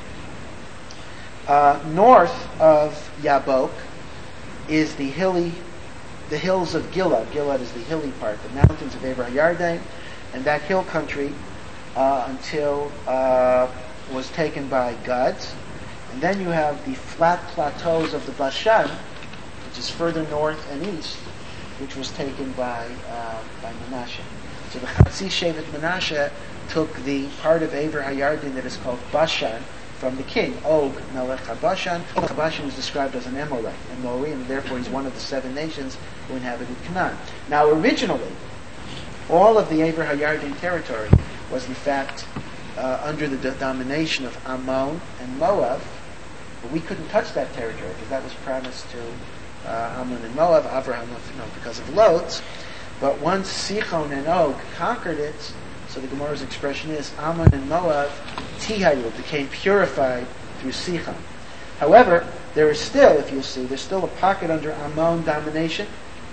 Uh, north of Yabok is the hilly the hills of Gilad. Gilad is the hilly part, the mountains of Aver HaYarden, and that hill country uh, until uh, was taken by Gad. And then you have the flat plateaus of the Bashan, which is further north and east, which was taken by uh, by Menashe. So the Chatzi Shevet Menashe took the part of Aver HaYarden that is called Bashan from the king, Og Melech HaBashan. Og HaBashan is described as an Amorite, an Amori, and therefore he's one of the seven nations who inhabited Canaan. Now originally, all of the Aver HaYarden territory was in fact uh, under the d- domination of Ammon and Moab, but we couldn't touch that territory because that was promised to uh, Ammon and Moab, Avraham, you know, because of Lot. But once Sichon and Og conquered it, so the Gemara's expression is, Ammon and Moab, Tihayu, became purified through Sichon. However, there is still, if you see, there's still a pocket under Ammon domination,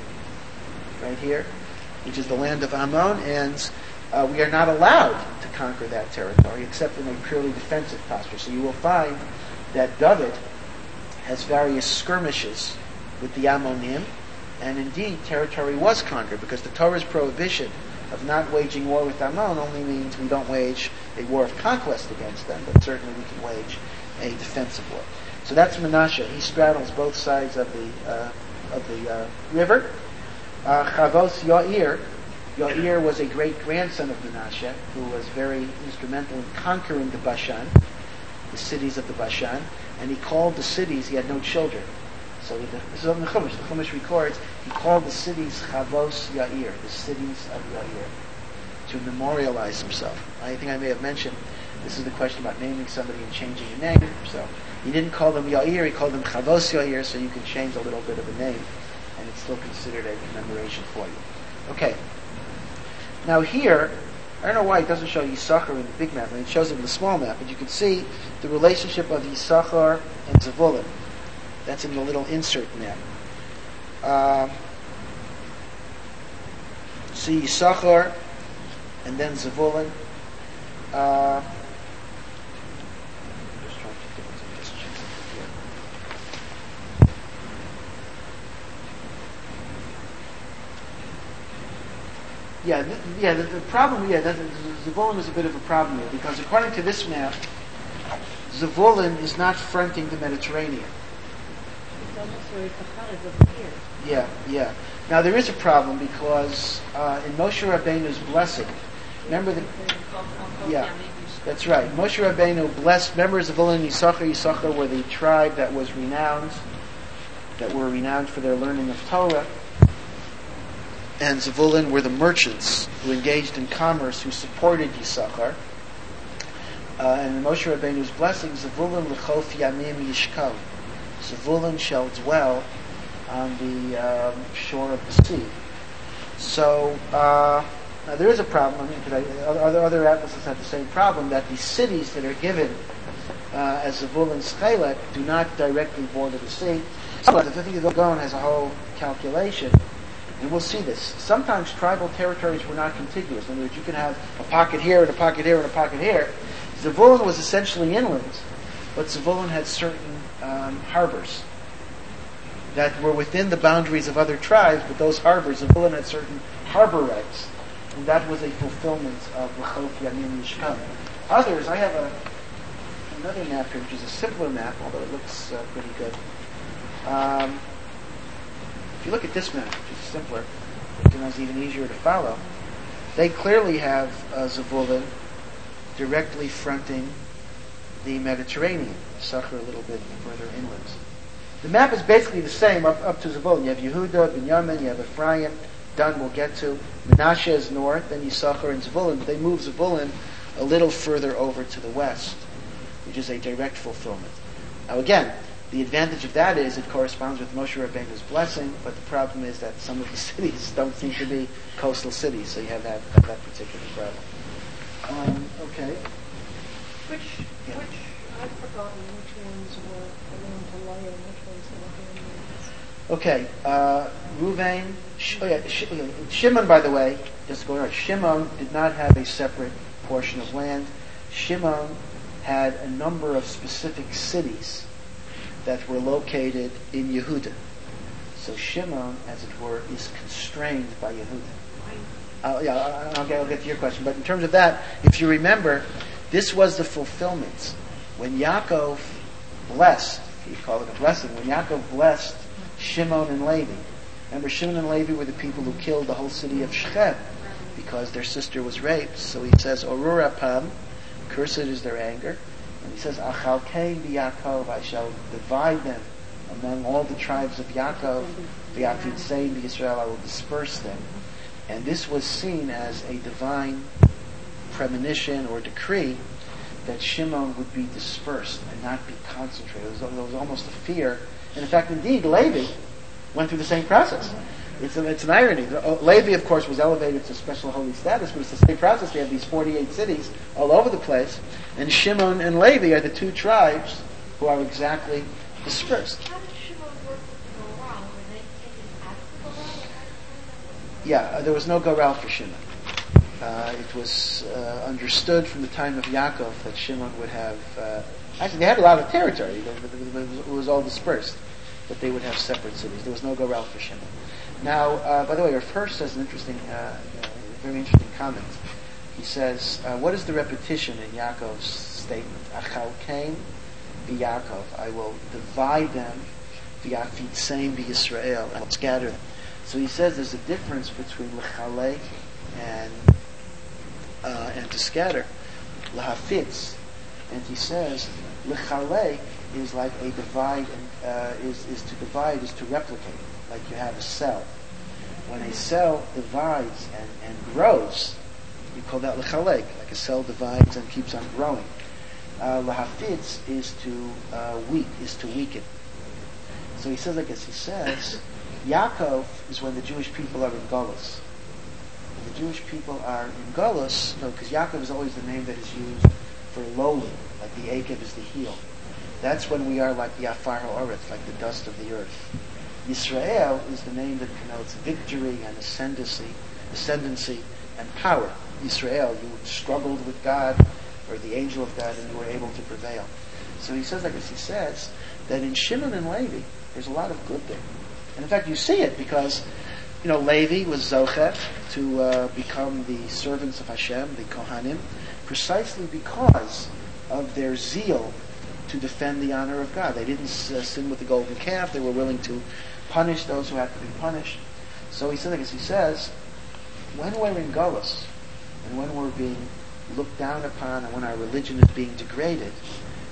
right here, which is the land of Ammon, and uh, we are not allowed to conquer that territory except in a purely defensive posture. So you will find that David has various skirmishes with the Ammonim, and indeed territory was conquered because the Torah's prohibition of not waging war with Ammon only means we don't wage a war of conquest against them, but certainly we can wage a defensive war. So that's Menashe. He straddles both sides of the uh, of the uh, river. Uh, Chavos Yair. Yair was a great grandson of Menashe, who was very instrumental in conquering the Bashan, the cities of the Bashan, and he called the cities. He had no children. So the, this is on the Chumash. The Chumash records he called the cities Chavos Yair, the cities of Yair, to memorialize himself. I think I may have mentioned this is the question about naming somebody and changing a name. So he didn't call them Yair; he called them Chavos Yair. So you can change a little bit of a name, and it's still considered a commemoration for you. Okay. Now here, I don't know why it doesn't show Yisachar in the big map, and it shows it in the small map, but you can see the relationship of Yisachar and Zevulun. That's in the little insert map. Uh, see Yisachar and then Zevulun. Uh, just trying to get into this here. Yeah, th- yeah. The, the problem, yeah, that, Zevulun is a bit of a problem here because according to this map, Zevulun is not fronting the Mediterranean. Yeah, yeah. Now there is a problem because uh, in Moshe Rabbeinu's blessing, remember the, yeah, that's right. Moshe Rabbeinu blessed members of Zevulun and Yisachar. Yisachar were the tribe that was renowned that were renowned for their learning of Torah. And Zevulun were the merchants who engaged in commerce, who supported Yisachar. Uh, and in Moshe Rabbeinu's blessing, Zevulun lechof yamim yishkol. Zevulun shall dwell on the um, shore of the sea. So uh, now there is a problem. I mean, because I, other other atlases have the same problem, that the cities that are given uh, as Zevulun's chelek do not directly border the sea. But the fifty Gaon has a whole calculation, and we'll see this. Sometimes tribal territories were not contiguous. In other words, you can have a pocket here and a pocket here and a pocket here. Zevulun was essentially inland, but Zevulun had certain um, harbors that were within the boundaries of other tribes, but those harbors, Zevulun had certain harbor rights, and that was a fulfillment of L'chof Yamim Yishkam. Others, I have a, another map here, which is a simpler map, although it looks uh, pretty good. Um, if you look at this map, which is simpler, it's even easier to follow, they clearly have uh, Zevulun directly fronting the Mediterranean, Yisachar a little bit further inland. The map is basically the same up, up to Zevulun. You have Yehuda, Binyamin, you have Ephraim, Dan we'll get to. Menashe is north, then Yisachar and Zevulun. They move Zevulun a little further over to the west, which is a direct fulfillment. Now again, the advantage of that is it corresponds with Moshe Rabbeinu's blessing, but the problem is that some of the cities don't seem to be coastal cities, so you have that, have that particular problem. Um, okay. Which, Yeah. which, I've forgotten which ones were around to Leah and which ones were around. Okay, uh, Ruvain, Sh- oh yeah, Sh- Shimon, by the way, just going on, Shimon did not have a separate portion of land. Shimon had a number of specific cities that were located in Yehuda. So Shimon, as it were, is constrained by Yehuda. Uh, yeah, I'll get, I'll get to your question. But in terms of that, if you remember, this was the fulfillment. When Yaakov blessed, if you call it a blessing, when Yaakov blessed Shimon and Levi, remember Shimon and Levi were the people who killed the whole city of Shechem because their sister was raped. So he says, Orur apam, cursed is their anger. And he says, Achalkein b'Yaakov, I shall divide them among all the tribes of Yaakov. V'yafitzein b'Yisrael, I will disperse them. And this was seen as a divine premonition or decree that Shimon would be dispersed and not be concentrated. There was, there was almost a fear. And in fact, indeed, Levi went through the same process. It's, a, it's an irony. Levi, of course, was elevated to special holy status, but it's the same process. We have these forty-eight cities all over the place. And Shimon and Levi are the two tribes who are exactly dispersed. How did Shimon work with the Goral? Were they taken out of the Goral? Yeah, uh, there was no Goral for Shimon. Uh, it was uh, understood from the time of Yaakov that Shimon would have... Uh, actually, they had a lot of territory. It was all dispersed. But they would have separate cities. There was no Goral for Shimon. Now, uh, by the way, Rav Hirsch says an interesting, uh, uh, very interesting comment. He says, uh, what is the repetition in Yaakov's statement? Achalkein b'Yaakov, I will divide them, v'yafitzein b'Yisrael, I will scatter them. So he says there's a difference between l'chalek and uh, and to scatter, l'hafitz. And he says l'chalek is like a divide, and uh, is is to divide is to replicate. Like you have a cell. When a cell divides and, and grows, you call that l'chalek. Like a cell divides and keeps on growing. Uh, L'hafitz is to uh, weak, is to weaken. So he says, like as he says, Yaakov is when the Jewish people are in Golus. When the Jewish people are in Golus, no, because Yaakov is always the name that is used for lowly, like the Akev is the heel. That's when we are like the Afar Ha'oreth, like the dust of the earth. Yisrael is the name that connotes victory and ascendancy, ascendancy and power. Yisrael, you struggled with God, or the angel of God, and you were able to prevail. So he says, like as he says, that in Shimon and Levi, there's a lot of good there. And in fact, you see it because, you know, Levi was Zochet to uh, become the servants of Hashem, the Kohanim, precisely because of their zeal to defend the honor of God. They didn't uh, sin with the golden calf. They were willing to punish those who had to be punished. So he said, like as he says, when we're in Golus, and when we're being looked down upon, and when our religion is being degraded,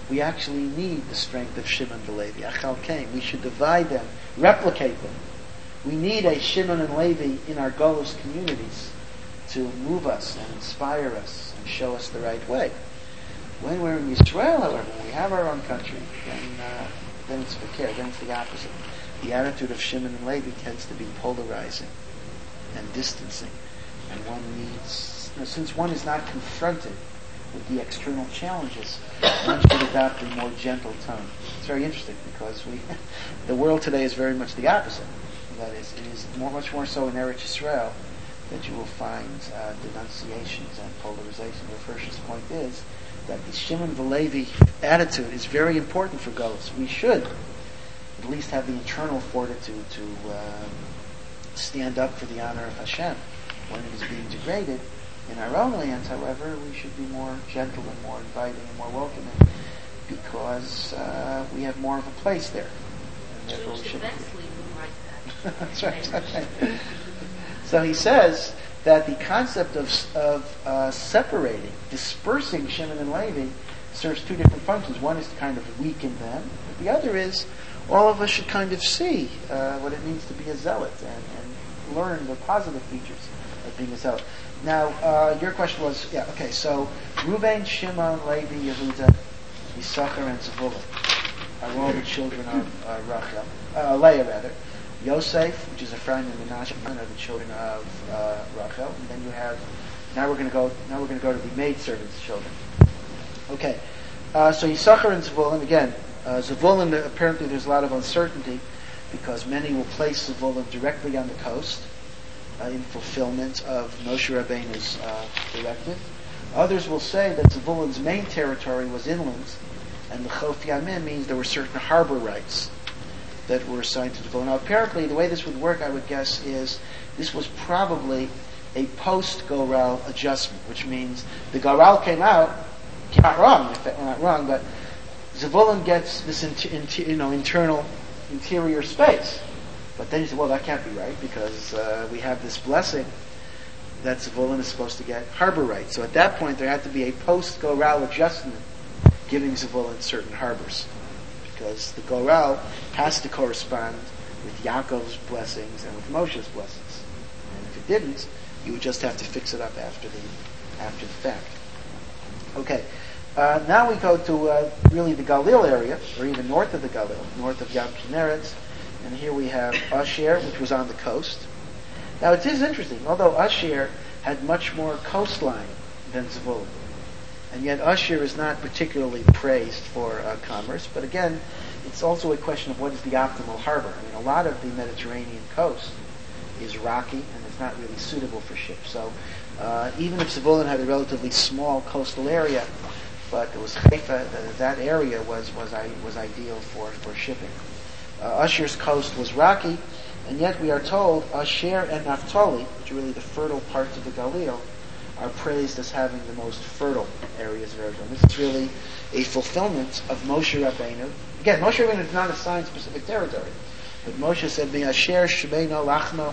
we actually need the strength of Shimon and Levi. Achal Kain. We should divide them, replicate them. We need a Shimon and Levi in our Golos communities to move us and inspire us and show us the right way. When we're in Yisrael, however, when we have our own country, then uh, then it's fakir, then it's the opposite. The attitude of Shimon and Levi tends to be polarizing and distancing. And one needs, you know, since one is not confronted with the external challenges, one should adopt a more gentle tone. It's very interesting because we, the world today is very much the opposite. That is, it is more, much more so in Eretz Yisrael that you will find uh, denunciations and polarization. The first point is that the Shimon V'Levi attitude is very important for Golos. We should at least have the internal fortitude to uh, stand up for the honor of Hashem when it is being degraded. In our own lands, however, we should be more gentle and more inviting and more welcoming because uh, we have more of a place there. And therefore we should. That's right. Okay. So he says that the concept of of uh, separating, dispersing Shimon and Levi serves two different functions. One is to kind of weaken them, but the other is all of us should kind of see uh, what it means to be a zealot and, and learn the positive features of being a zealot. Now, uh, your question was, yeah, okay, so Reuben, Shimon, Levi, Yehuda, Yisachar, and Zevulun are all the children of uh, Rachel, uh, Leah rather. Yosef, which is Ephraim and Menashe, are the children of uh, Rachel. And then you have, now we're going to go, now we're going to go to the maidservants' children. Okay, uh, so Yisachar and Zevulun, again, uh, Zevulun, apparently there's a lot of uncertainty because many will place Zevulun directly on the coast uh, in fulfillment of Moshe Rabbeinu's uh, directive. Others will say that Zevulun's main territory was inland, and the Chof Yamim means there were certain harbor rights that were assigned to Zevulun. Now, apparently, the way this would work, I would guess, is this was probably a post-Goral adjustment, which means the Goral came out, came out wrong, if that, well, not wrong, but Zevulun gets this inter, inter, you know, internal, interior space. But then you say, well, that can't be right, because uh, we have this blessing that Zevulun is supposed to get harbor rights. So at that point, there had to be a post-Goral adjustment giving Zevulun certain harbors. Because the Goral has to correspond with Yaakov's blessings and with Moshe's blessings. And if it didn't, you would just have to fix it up after the after the fact. Okay, uh, now we go to uh, really the Galil area, or even north of the Galil, north of Yam Kinneret, and here we have Asher, which was on the coast. Now it is interesting, although Asher had much more coastline than Zevulun. And yet Asher is not particularly praised for uh, commerce, but again, it's also a question of what is the optimal harbor. I mean, a lot of the Mediterranean coast is rocky and it's not really suitable for ships. So uh, even if Zevulun had a relatively small coastal area, but it was Haifa, that, that area was was was ideal for, for shipping. Uh, Asher's coast was rocky, and yet we are told Asher and Naphtali, which are really the fertile parts of the Galil, are praised as having the most fertile areas of Israel. This is really a fulfillment of Moshe Rabbeinu. Again, Moshe Rabbeinu did not assign specific territory, but Moshe said, "Asher shebeno lachno."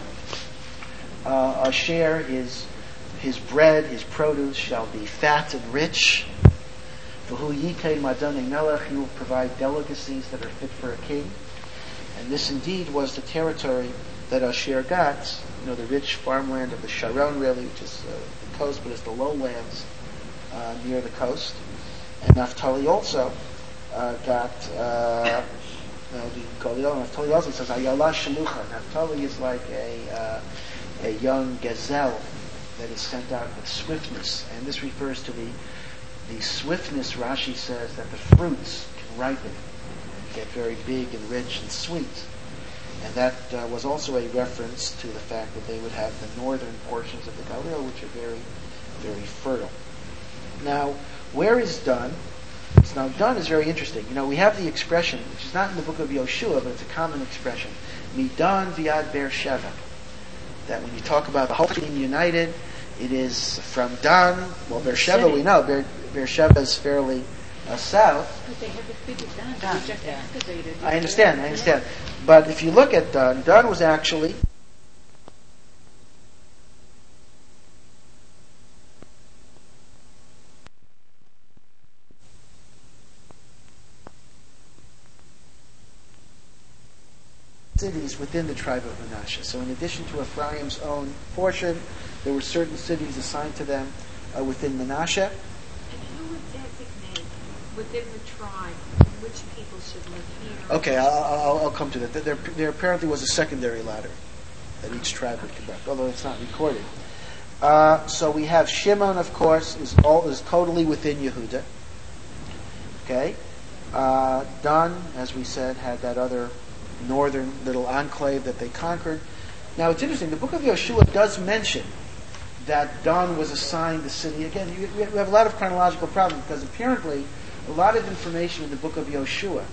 Uh, Asher, his his bread, his produce shall be fat and rich. V'hu yitei madonei melech, he will provide delicacies that are fit for a king. And this indeed was the territory that Asher got. You know, the rich farmland of the Sharon, really, which is uh, the coast, but it's the lowlands uh, near the coast. And Naphtali also uh, got uh, uh, the Galil. Naphtali also says Ayala Shalucha. Naphtali is like a uh, a young gazelle that is sent out with swiftness, and this refers to the the swiftness. Rashi says that the fruits can ripen and get very big and rich and sweet. And that uh, was also a reference to the fact that they would have the northern portions of the Galil, which are very, very fertile. Now, where is Dan? So now, Dan is very interesting. You know, we have the expression, which is not in the book of Yoshua, but it's a common expression, Midan viad Beersheva. That when you talk about the whole being united, it is from Dan. Well, Beersheba we know. Beer, Beersheba is fairly uh, south. But they have the figure done. Done, We just yeah. excavated. I understand, I understand. But if you look at Dan, Dan was actually cities within the tribe of Manasseh. So in addition to Ephraim's own portion, there were certain cities assigned to them uh, within Manasseh. And who would designate within the tribe which people should live here? Okay, I'll, I'll, I'll come to that. There, there apparently was a secondary ladder that each tribe would conduct, although it's not recorded. Uh, so we have Shimon, of course, is all is totally within Yehuda. Okay, uh, Dan, as we said, had that other northern little enclave that they conquered. Now it's interesting. The book of Yoshua does mention that Dan was assigned the city. Again, you, we have a lot of chronological problems because apparently a lot of information in the book of Yoshua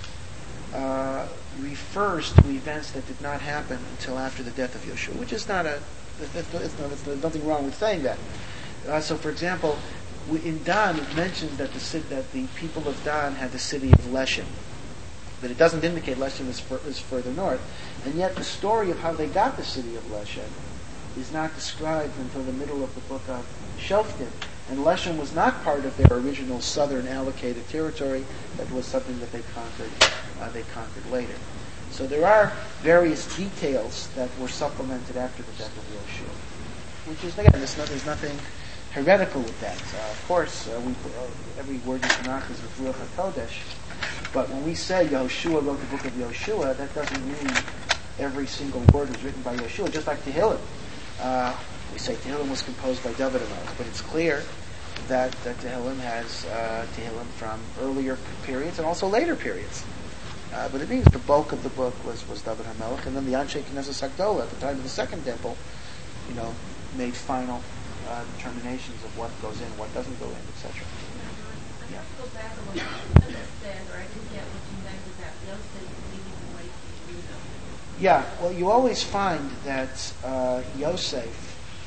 uh, refers to events that did not happen until after the death of Yoshua, which is not a. It's, it's not, there's nothing wrong with saying that. Uh, so, for example, we, in Dan it mentions that the that the people of Dan had the city of Leshem, but it doesn't indicate Leshem is, for, is further north. And yet, the story of how they got the city of Leshem is not described until the middle of the book of Shoftim. And Leshem was not part of their original southern allocated territory. That was something that they conquered. Uh, they conquered later. So there are various details that were supplemented after the death of Yoshua, which is again, there's, no, there's nothing heretical with that. Uh, of course, uh, we, uh, every word in Tanakh is with Ruach HaKodesh, but when we say Yoshua wrote the book of Yoshua, that doesn't mean every single word was written by Yoshua. Just like Tehillim, uh, we say Tehillim was composed by David HaMelech, but it's clear that, that Tehillim has uh, Tehillim from earlier periods and also later periods. Uh, but it means the bulk of the book was, was David HaMelech, and then the Anshe Knesset Hakdola at the time of the Second Temple, you know, made final uh, determinations of what goes in, what doesn't go in, et cetera. I Yeah. have to go back and what you understand, or I didn't get what you meant with that. Yosef leading the way to Judah. Yeah, well, you always find that uh, Yosef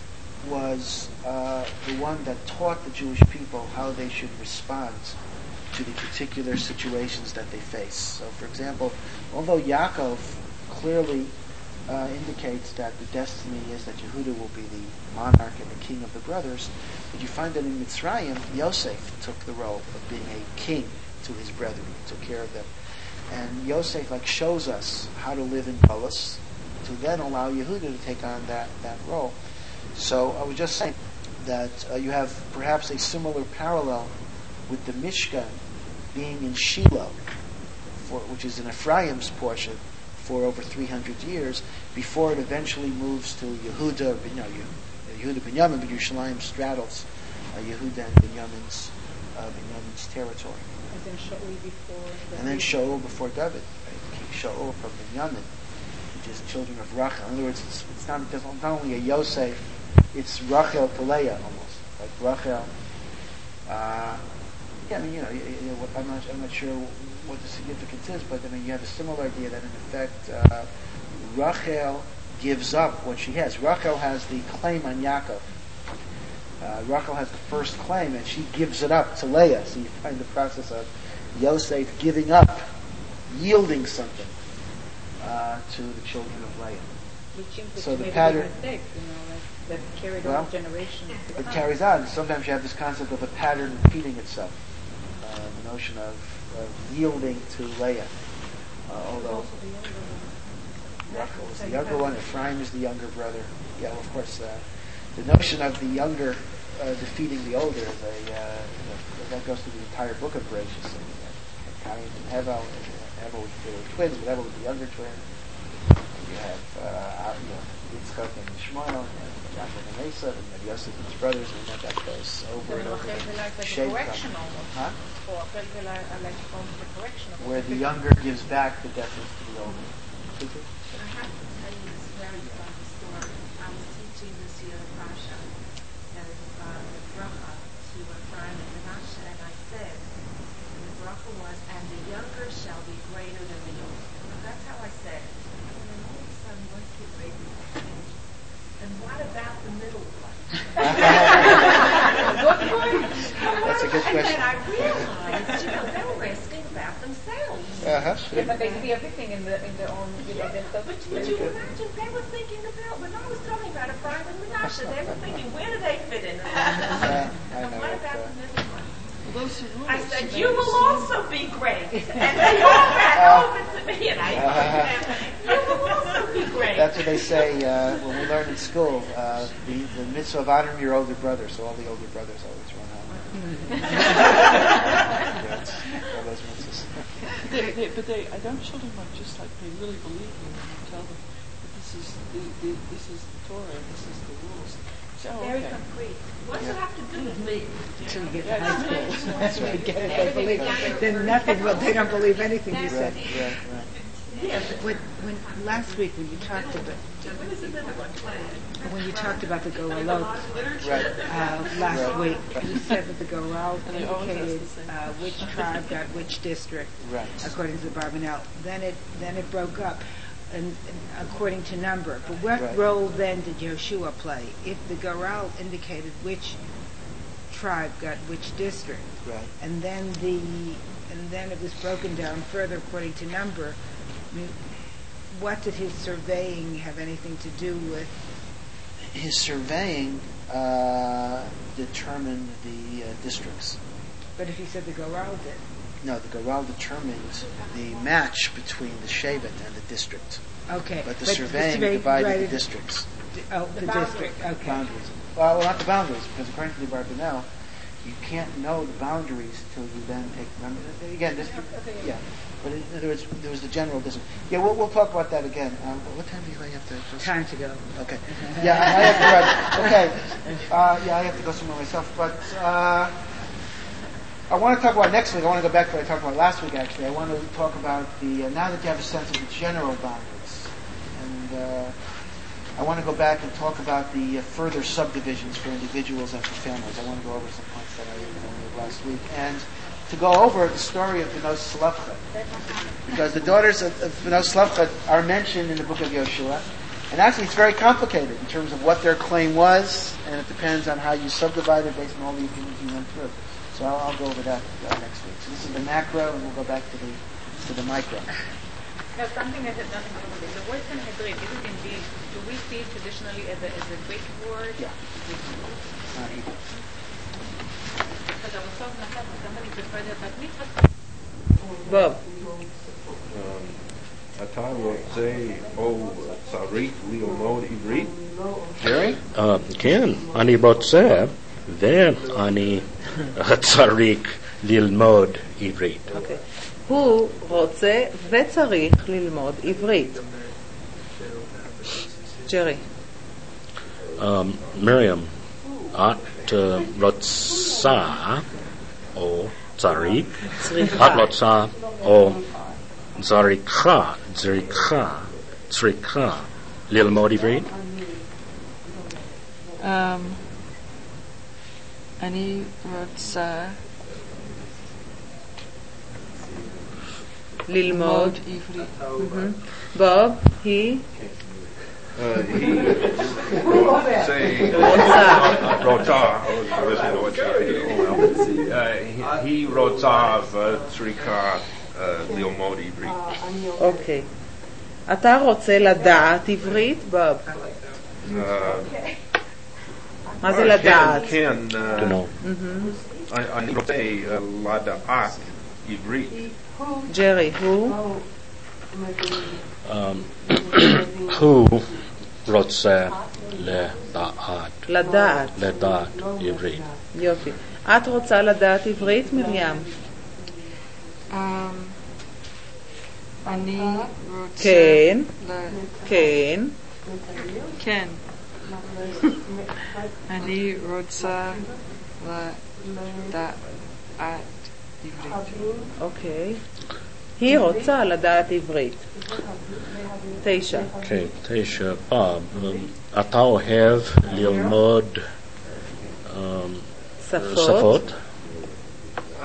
was uh, the one that taught the Jewish people how they should respond to the particular situations that they face. So, for example, although Yaakov clearly uh, indicates that the destiny is that Yehuda will be the monarch and the king of the brothers, but you find that in Mitzrayim, Yosef took the role of being a king to his brethren, he took care of them. And Yosef like shows us how to live in Galus to then allow Yehuda to take on that, that role. So I was just saying that uh, you have perhaps a similar parallel with the Mishkan being in Shiloh, for, which is in Ephraim's portion, for over three hundred years, before it eventually moves to Yehuda, or, no, Yehuda Binyamin, but Yerushalayim straddles uh, Yehuda and Binyamin's, uh, Binyamin's territory. And then Shaul before David. And then Shaul before David, right? King Shaul from Binyamin, which is children of Rachel. In other words, it's, it's not, it's not only a Yosef, it's Rachel to Leah almost, like Rachel. Uh, yeah, I mean, you know, you, you know, I'm not, I'm not sure what the significance is, but I mean, you have a similar idea that in effect, uh, Rachel gives up what she has. Rachel has the claim on Yaakov. Uh, Rachel has the first claim, and she gives it up to Leah. So you find the process of Yosef giving up, yielding something uh, to the children of Leah. Which implicates So the maybe pattern- mistake, you know, like that carried Well, on generations. It carries on. Sometimes you have this concept of a pattern repeating itself. Uh, the notion of, of yielding to Leah. Uh, although Rachel is the younger one, Ephraim is the younger brother. Yeah, well, of course, uh, the notion of the younger uh, defeating the older, is a, uh, that goes through the entire book of Bereshit. So you have Cain and Hevel. Hevel was they were twins, but Hevel was the younger twin. You have uh, you know, Yitzchak and Ishmael, and Yaakov and Esav, and then Yosef and his brothers, and then that goes over and over. Like a Shaped correction on- almost. Huh? Or like almost a correction. of Where what the they- younger gives back the deference to the older. I have to tell you this very funny story. I was teaching this year in Pasha, and it's uh, the bracha to Ephraim and Manasseh, and I said, and the bracha was, and the younger shall be greater than the older. Now, that's how I said it. And then all of a sudden, one kid raised his hand. And what about the middle one? That's a good question. And I realized, you know, they were asking about themselves. Uh-huh. Yeah, but they see everything in the in their own, you know, their stuff. But would you imagine they were thinking about, when I was talking about Ephraim and Manasseh, they were thinking, where do they fit in? Yeah, I And know what it, about uh, the middle one? Well, those who rule, I so said, they you will assume- also be great. And they all ran over to me, and I told them, you will they say uh, when we learn in school, uh, the, the mitzvah of honoring your older brother, so all the older brothers always run home. That's all those mitzvahs. They, they, but they, I don't children like just like they really believe you when you tell them that this is the, the this is the Torah, this is the rules. So, Very okay. concrete. What does it have to do with me? Until you get to Yeah, high school. that's right. That's when you get it. They believe then nothing. Well, they don't believe anything you Right, said. right, right. When, when last week when you talked about when you talked about the Goralot Right. uh, last Right. week, you said that the Goral And they always ask indicated the same uh, which tribe got which district, Right. according to the Barbanel. Then it then it broke up, and, and according to number. But what Right. role then did Yoshua play? If the Goral indicated which tribe got which district, Right. and then the and then it was broken down further according to number. I mean, what did his surveying have anything to do with? His surveying uh, determined the uh, districts. But if he said the Goral did, No, the Goral determined the match between the Shevet and the district. okay. But the surveying survey divided the divided- districts. Oh, the, district. Okay. Boundaries. Well, well, not the boundaries, because according to the Barbanel, you can't know the boundaries till you then take. Remember, again, district. Yeah. But in other words, there was the general district. Yeah, we'll, we'll talk about that again. Um, what time do you have to? Go Time to go. Okay. Yeah, I, I have to run. Okay. Uh, yeah, I have to go somewhere myself. But uh, I want to talk about next week. I want to go back to what I talked about last week. Actually, I want to talk about the uh, now that you have a sense of the general boundaries, and uh, I want to go back and talk about the uh, further subdivisions for individuals and for families. I want to go over some points that I made last week, and to go over the story of Benos Slavcha, because the daughters of, of Benos Slavcha are mentioned in the book of Yoshua, and actually it's very complicated in terms of what their claim was, and it depends on how you subdivide it based on all the opinions you went through. So I'll, I'll go over that uh, next week. So this is the macro, and we'll go back to the to the micro. Now, something that has nothing to do with it. The word Sanhedrin, is it indeed, do we see it traditionally as a, as a Greek word? Yeah. Uh, Hebrew. Because I was talking about somebody preferred it, but mitzvah. Bob. אתה רוצה או צריך ללמוד עברית? Jerry? Uh, כן, אני רוצה ואני צריך ללמוד עברית. אוקיי. הוא רוצה וצריך ללמוד עברית. ג'רי. Um, מרים, את uh, רוצה או צריך, את רוצה או צריכה, צריכה, צריכה ללמוד עברית? Um, אני רוצה ללמוד עברית. בוב, היא Uh, he רוצה, רוצה, I was listening to what you said. Uh, he רוצה וצריכה ללמוד עברית. אוקיי. אתה רוצה לדעת עברית, בוב? Uh, מה זה לדעת? כן, To כן, know. אני רוצה לדעת עברית. ג'רי, הוא? Um, הוא רוצה לדעת, לדעת. לדעת עברית. יופי. את רוצה לדעת עברית, מרים? Um, אני רוצה... כן. ל- כן. כן. אני רוצה לדעת עברית. אוקיי. היא רוצה לדעת עברית. תשע. כן, תשע. בוב, אתה אוהב ללמוד um, שפות. שפות? Uh,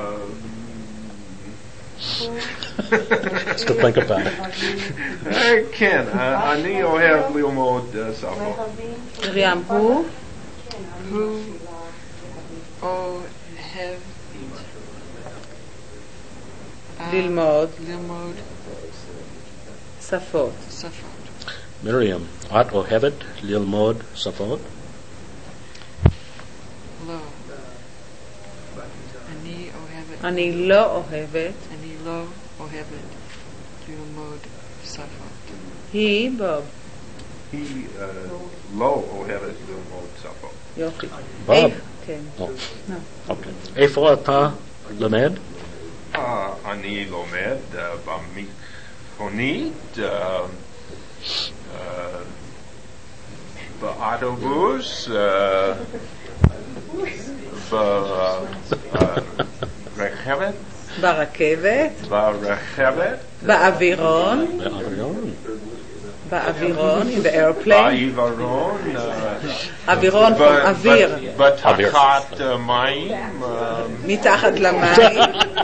Just to think about it. אה, כן, אה, אני אוהב ללמוד אה, שפות. מרים, הוא? הוא אוהב ללמוד ללמוד שפות. שפות. מרים, את אוהבת ללמוד שפות? לא. אני אוהבת... אני לא אוהבת. אני לא אוהבת ללמוד שפות. היא, בוב. היא לא אוהבת ללמוד שפות. יופי. בוב. איך- כן. או. אוקיי. איפה אתה לומד? אה, אני לומד אה, במכונית, אה, אה, באוטובוס, אה, ברכבת, ברכבת, ברכבת, באווירון, באווירון. באווירון, in the airplane, בעיוורון, אה, אווירון ב- from אוויר, ב- בתחת אה, מים, אה, מתחת למים,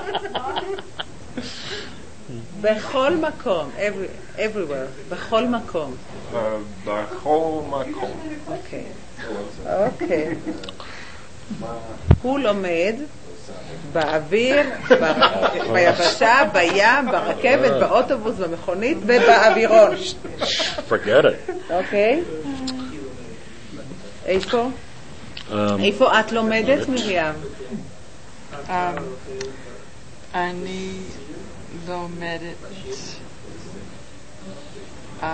בכל מקום, every- everywhere, בכל מקום. ב- בכל מקום. אוקיי. אוקיי. הוא לומד באוויר, ב- ביבשה, בים, ברכבת, באוטובוס, במכונית ובאווירון. Forget it. אוקיי? איפה? Um, איפה את לומדת, מרים? Um, אני לומדת um,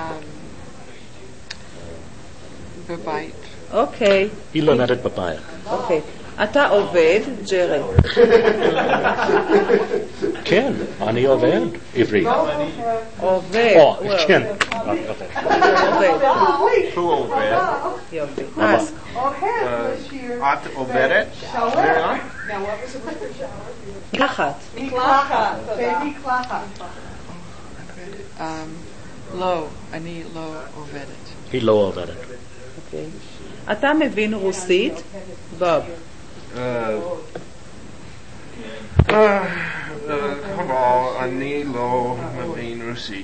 בבית. אוקיי. היא לומדת בבית. אוקיי. אתה עובד, ג'רי. כן, אני עובד עברית. עובד. או, well, כן. עובד. הוא עובד. יופי. אז, אה, את עובדת? מרים? מקלחת. Um, לא, אני לא עובדת. היא לא עובדת. אוקיי. אתה מבין רוסית? בוב. אה, אה, אבל אני לא מבין רוסית.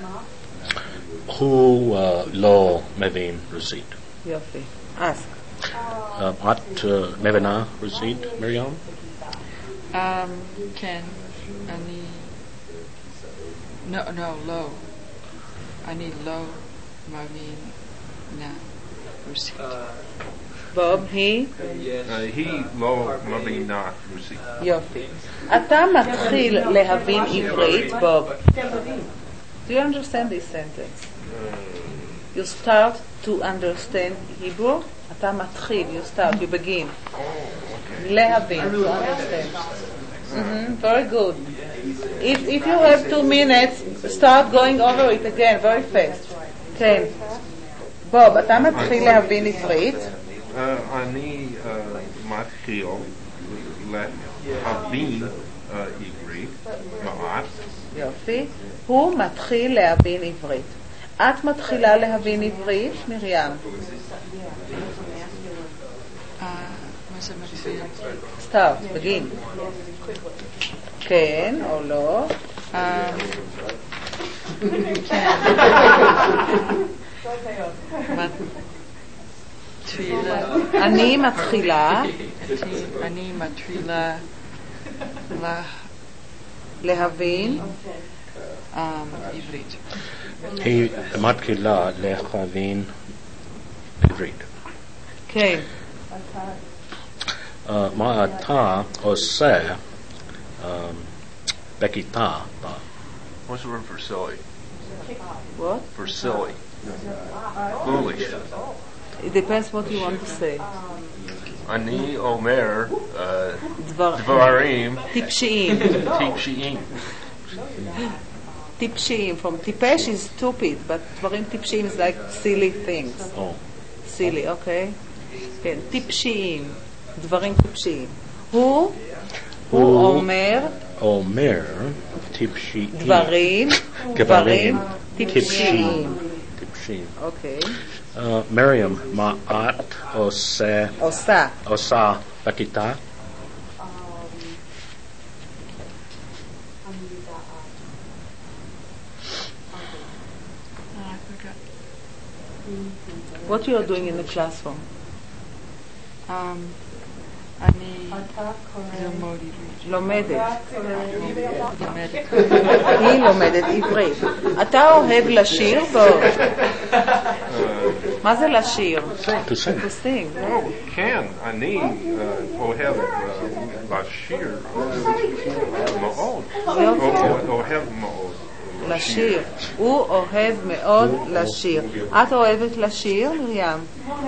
הוא אה, לא מבין רוסית. יופי. אז, אה, את אה, מבינה רוסית, מרים? Um, כן, אני... לא, לא, לא. אני לא מבינה רוסית. בוב, היא? אה, היא לא מבינה רוסית. יופי. אתה מתחיל להבין עברית, בוב. Do you understand this sentence? You start to understand Hebrew. אתה מתחיל, you start, you begin. להבין, to understand. Mm-hmm, very good. If, if you have two minutes, start going over it again, very fast. כן. בוב, אתה מתחיל להבין עברית. אה, אני אה, מתחיל להבין אה, עברית מעט. יופי. הוא מתחיל להבין עברית. את מתחילה להבין עברית, מרים? Uh, מה זה מתחיל? סטארט, בגין. כן או לא? Um, כן. מתחילה. אני מתחילה אני מתחילה לה- להבין um, עברית. היא מתחילה להבין עברית. כן. אה, מה אתה עושה אה, בכיתה? What's the word for silly? What? For silly. Foolish. It depends what you want to say. אני אומר אה, דבר. דברים טיפשיים. טיפשיים. טיפשיים. From טיפש is stupid, but דברים טיפשיים is like silly things. או, silly, אוקיי? כן, טיפשיים. דברים טיפשיים. הוא, הוא אומר אומר טיפשיים. דברים, דברים טיפשיים. טיפשיים. אוקיי. אה, מרים, מה את עושה עושה. עושה בכיתה? Oh, I forgot. What you are doing in the classroom? Um, אני ללמוד עברית. לומדת. לומדת. היא לומדת עברית. אתה אוהב לשיר בו? מה זה לשיר? To sing. To sing. כן, אני אה, אוהב אה, לשיר מאוד. יופי. אוהב מאוד לשיר. הוא אוהב מאוד לשיר. את אוהבת לשיר, מרים?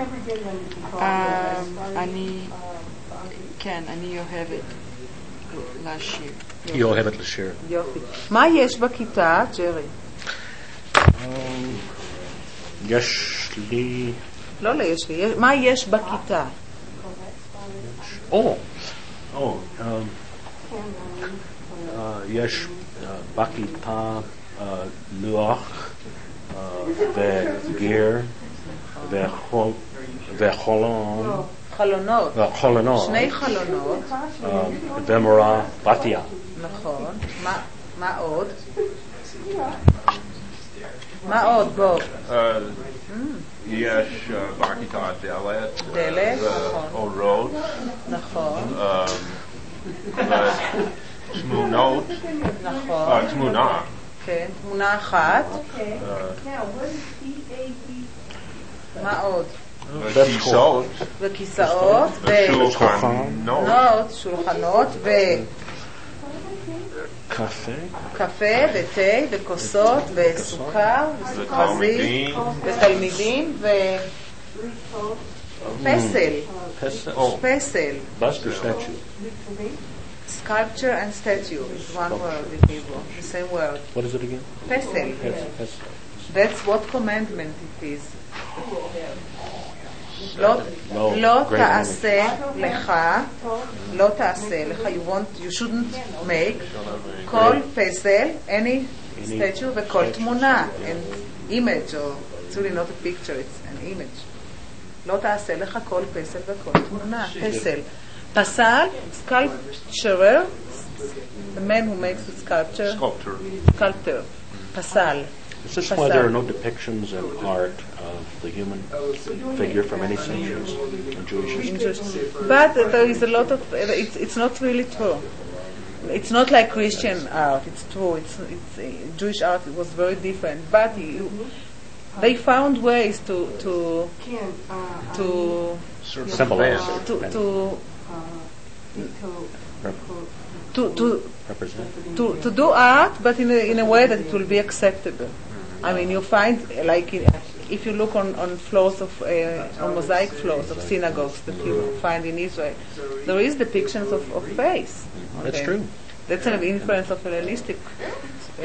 אני, כן, אני אוהבת לשיר. היא אוהבת לשיר. יופי. מה יש בכיתה, ג'רי? יש לי... לא, לא יש לי. מה יש בכיתה? או, או, יש בכיתה לוח וגיר וחלון. חלונות. חלונות. שני חלונות. ומורה בתיה. נכון. מה, מה עוד? מה עוד, בוא? יש בכיתה דלת. דלת, נכון. אורות. נכון. תמונות. נכון. תמונה. כן, תמונה אחת. מה עוד? וכיסאות. וכיסאות. ושולחנות. שולחנות ו... קפה. קפה ותה וכוסות וסוכר וסוכרזית ותלמידים ופסל. פסל. Bust or statue? Sculpture and statue is one word in Hebrew, the same word. What is it again? Pesel. That's what commandment it is. לא תעשה לך, לא תעשה לך, you want, you shouldn't make כל פסל, any statue וכל תמונה, an image, or it's really not a picture, it's an image. לא תעשה לך כל פסל וכל תמונה, פסל. פסל, sculpturer, the man who makes the sculpture, Sculptor. sculptor, פסל. Is this why there are no depictions in art of the human figure for many centuries in Jewish history? But there is a lot of, it's, it's not really true. It's not like Christian art, it's true. It's, it's uh, Jewish art it was very different. But you, they found ways to, to, to, Symbolize. to, to, to, to, to, to do art, but in a, in a way that it will be acceptable. I mean, you find, like, in, if you look on, on floors of, uh, on mosaic floors of synagogues that you find in Israel, there is depictions of, of face. That's Okay. true. That's an influence of Hellenistic uh,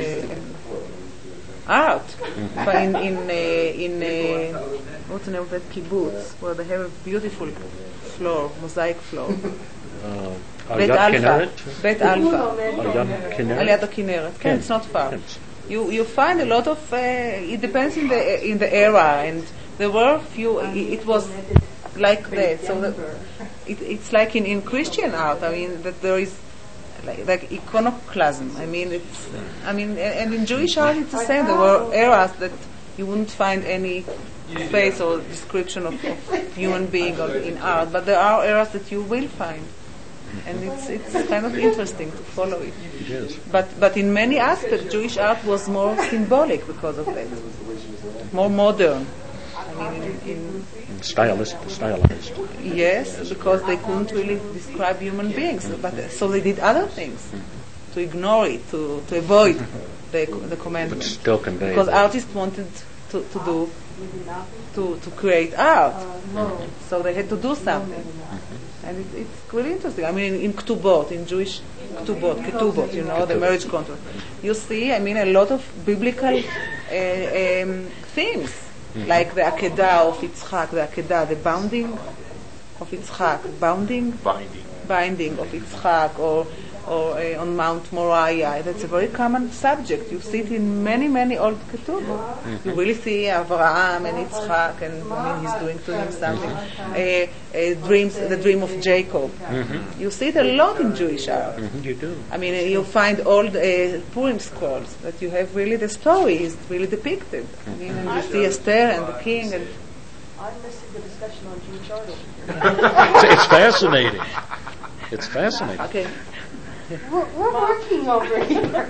art. But in, in, uh, in uh, what's the name of that kibbutz, where they have a beautiful floor, mosaic floor. Uh, בית אלפא, בית אלפא, על יד הכנרת. כן, it's not far. You you find a lot of. Uh, it depends in the in the era, and there were few. It, it was like that. So that it, it's like in, in Christian art. I mean that there is like, like iconoclasm. I mean it's. I mean and, and in Jewish art it's the same. There were eras that you wouldn't find any face or description of, of human being or in art, but there are eras that you will find. And it's it's kind of interesting to follow it. It is. But but in many aspects, Jewish art was more symbolic because of that, more modern. I mean, in, in Stylist, stylized. yes, because they couldn't really describe human beings, but uh, so they did other things to ignore it, to to avoid the the commandment. But still convey. Because artists wanted to, to do to to create art, so they had to do something. And it, it's really interesting. I mean, in, in Ktubot, in Jewish Ktubot, Ketubot, you know, the marriage contract, you see, I mean, a lot of biblical uh, um, themes, mm-hmm. like the Akedah of Yitzchak, the Akedah, the bounding of Yitzchak, bounding, Binding. binding of Yitzchak, or or uh, on Mount Moriah. That's a very common subject. You see it in many, many old Ketubot. Mm-hmm. You really see Avraham and Yitzchak, and I mean, he's doing to him something. Uh, uh, dreams, the dream of Jacob. Mm-hmm. You see it a lot in Jewish art. Mm-hmm, you do. I mean, uh, you find old uh, Purim scrolls that you have really the story is really depicted. I mean, and you see Esther and the king. And I'm missing the discussion on Jewish art. it's, it's fascinating. It's fascinating. Okay. We're, we're working over here.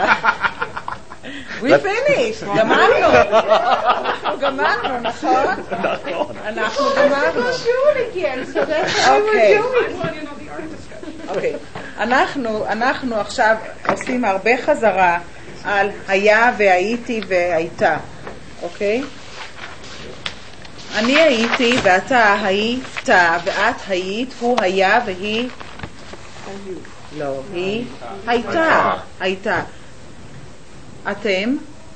We finished. גמרנו. אנחנו גמרנו, נכון? אנחנו גמרנו. Let's do it again. So that's how Okay. we're doing. אוקיי. אנחנו, אנחנו עכשיו עושים הרבה חזרה על היה והייתי והייתה, אוקיי? אני הייתי ואתה היית ואת היית, הוא היה והיא לא, היא הייתה, הייתה. אתם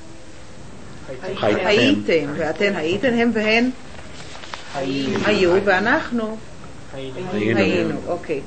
הייתם ואתן הייתן, הם והן היו ואנחנו היינו, אוקיי.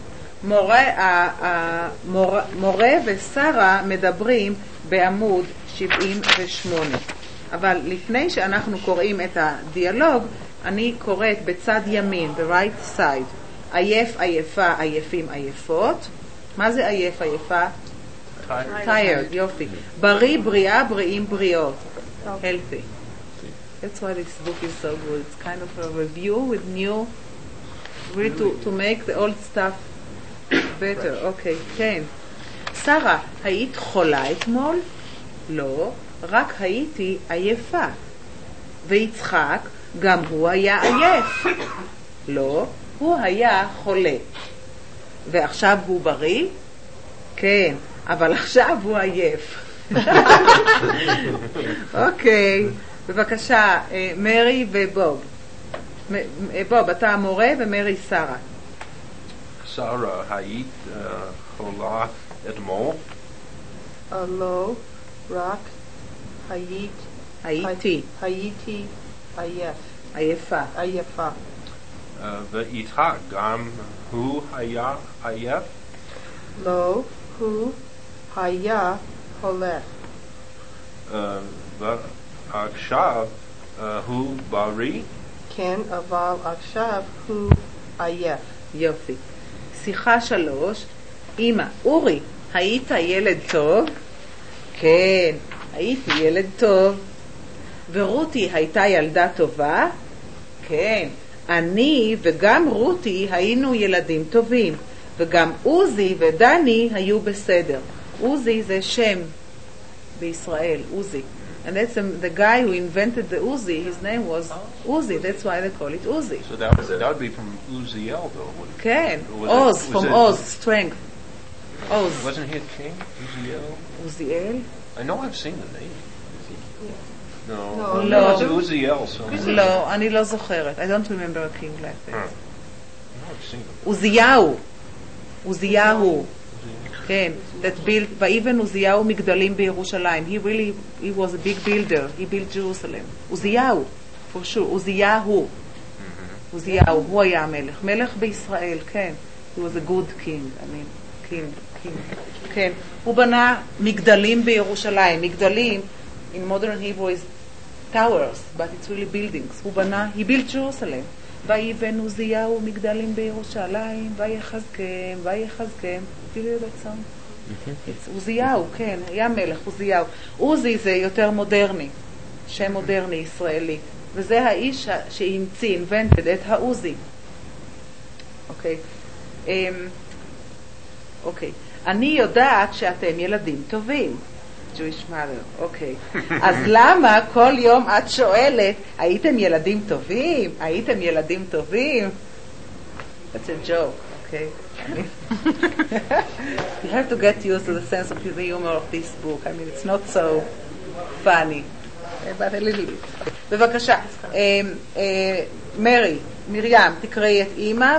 מורה ושרה מדברים בעמוד שבעים ושמונה. אבל לפני שאנחנו קוראים את הדיאלוג, אני קוראת בצד ימין, ב-right side, עייף, עייפה, עייפים, עייפות. מה זה עייף, עייפה? tired, יופי. בריא, בריאה, בריאים, בריאות. healthy. That's why this book is so good. It's kind of a review with new, really to, to make the old stuff better. אוקיי, כן. שרה, היית חולה אתמול? לא, רק הייתי עייפה. ויצחק, גם הוא היה עייף. לא, הוא היה חולה. ועכשיו הוא בריא? כן, אבל עכשיו הוא עייף. אוקיי, בבקשה, מרי ובוב. בוב, אתה המורה ומרי שרה. שרה, היית חולה אתמול? לא, רק היית הייתי הייתי עייף עייפה עייפה. ואיתך גם הוא היה עייף? לא, הוא היה הולך. ועכשיו הוא בריא? כן, אבל עכשיו הוא עייף. יופי. שיחה שלוש. אמא, אורי, היית ילד טוב? כן, הייתי ילד טוב. ורותי הייתה ילדה טובה? כן, אני וגם רותי היינו ילדים טובים, וגם עוזי ודני היו בסדר. עוזי זה שם בישראל, עוזי. And that's the, the guy who invented the Uzi, his name was Uzi, that's why they call it Uzi. So that, that would be from Uziel though, wouldn't it? כן, Was Oz, it- from was Oz, strength. Oz. it- Wasn't he a king? Uziel? Uziel? I know I've seen the name. No. No. No. It's Uziel somewhere. לא, אני לא זוכרת. I don't remember a king like Huh. that. I know I've seen him. עוזיהו. עוזיהו. כן, that built, ואיבן עוזיהו מגדלים בירושלים. He really, he was a big builder. He built Jerusalem. עוזיהו, for sure. עוזיהו. עוזיהו, הוא היה המלך. מלך בישראל, כן. He was a good king. I mean, king, king. כן. הוא בנה מגדלים בירושלים. מגדלים, in modern Hebrew is towers, but it's really buildings. הוא בנה, he built Jerusalem. ויבן עוזיהו מגדלים בירושלים, ויחזקם, ויחזקם. Do you hear that song? It's עוזיהו, כן, היה מלך עוזיהו. עוזי זה יותר מודרני, שם מודרני ישראלי. וזה האיש שהמציא, invented את העוזי. אוקיי. אוקיי. אני יודעת שאתם ילדים טובים. Jewish mother, אוקיי. אז למה כל יום את שואלת, הייתם ילדים טובים? הייתם ילדים טובים? That's a joke, okay? You have to get used to the sense of the humor of this book. I mean, it's not so funny, but a little bit. בבקשה, מרי, מרים, תקראי את אמא,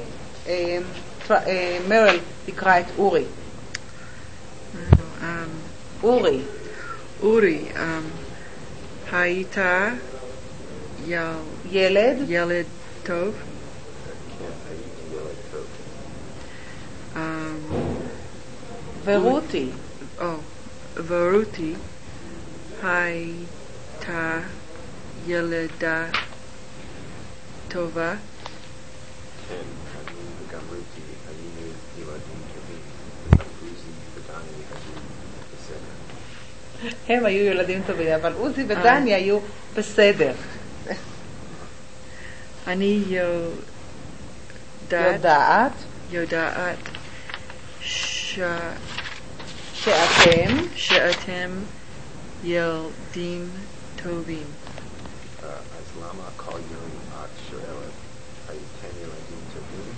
ומרל תקרא את אורי. אורי. אורי, היית ילד? ילד טוב? ורותי. ורותי הייתה ילדה טובה? כן, אני וגם רותי היינו ילדים טובים, וגם עוזי ודני היו בסדר. הם היו ילדים טובים, אבל עוזי ודני היו בסדר. אני יודעת יודעת יודעת ש... שאתם שאתם ילדים טובים. אז למה כל יום את שואלת, הייתם ילדים טובים?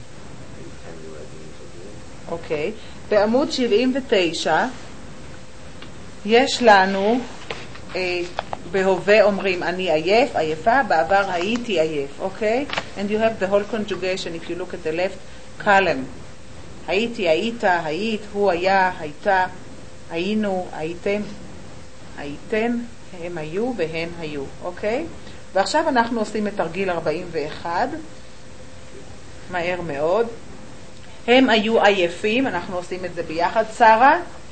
הייתם ילדים טובים? אוקיי. בעמוד שבעים ותשע, יש לנו, אה, בהווה אומרים אני עייף, עייפה, בעבר הייתי עייף, אוקיי? And you have the whole conjugation if you look at the left column. הייתי, היית, היית, הוא היה, הייתה, היינו, הייתם, הייתן, הם היו והן היו, אוקיי? ועכשיו אנחנו עושים את תרגיל ארבעים ואחת, מהר מאוד. הם היו עייפים, אנחנו עושים את זה ביחד. שרה?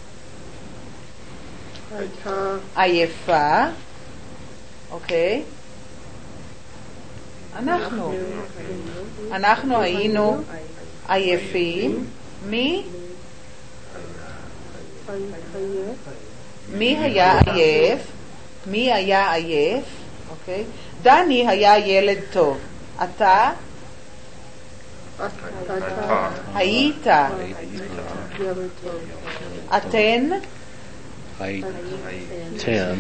הייתה עייפה, אוקיי? אנחנו, אנחנו היינו עייפים. מי? מי היה עייף? מי היה עייף? אוקיי. דני היה ילד טוב. אתה? היית. אתן? הייתן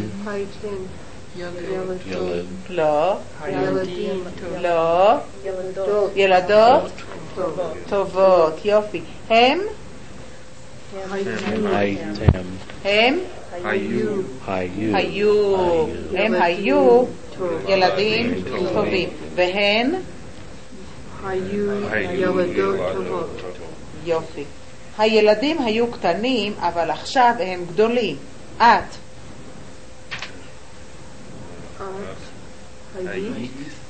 ילד. לא. לא. ילדות? טובות. יופי. הם? הייתם. הם? היו. היו. הם היו ילדים טובים. והן? היו ילדות טובות. יופי. הילדים היו קטנים, אבל עכשיו הם גדולים. את? היית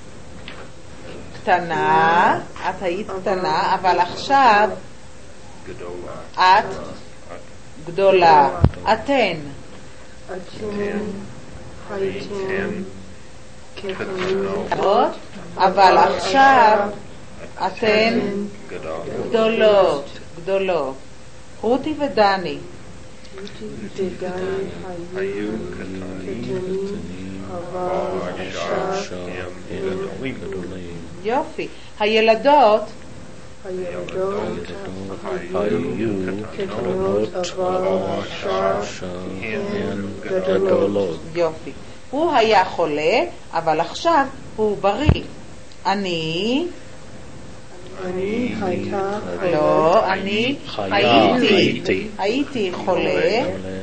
קטנה, את היית קטנה, אבל עכשיו את גדולה. אתן? אתן הייתן קטנות, אבל עכשיו אתן גדולות. גדולות. רותי ודני? היו קטנים, אבל עכשיו הם גדולים. יופי. הילדות? הילדות היו קטנות, אבל עכשיו הן גדולות. יופי. הוא היה חולה, אבל עכשיו הוא בריא. אני? אני הייתה לא, אני הייתי. הייתי חולה.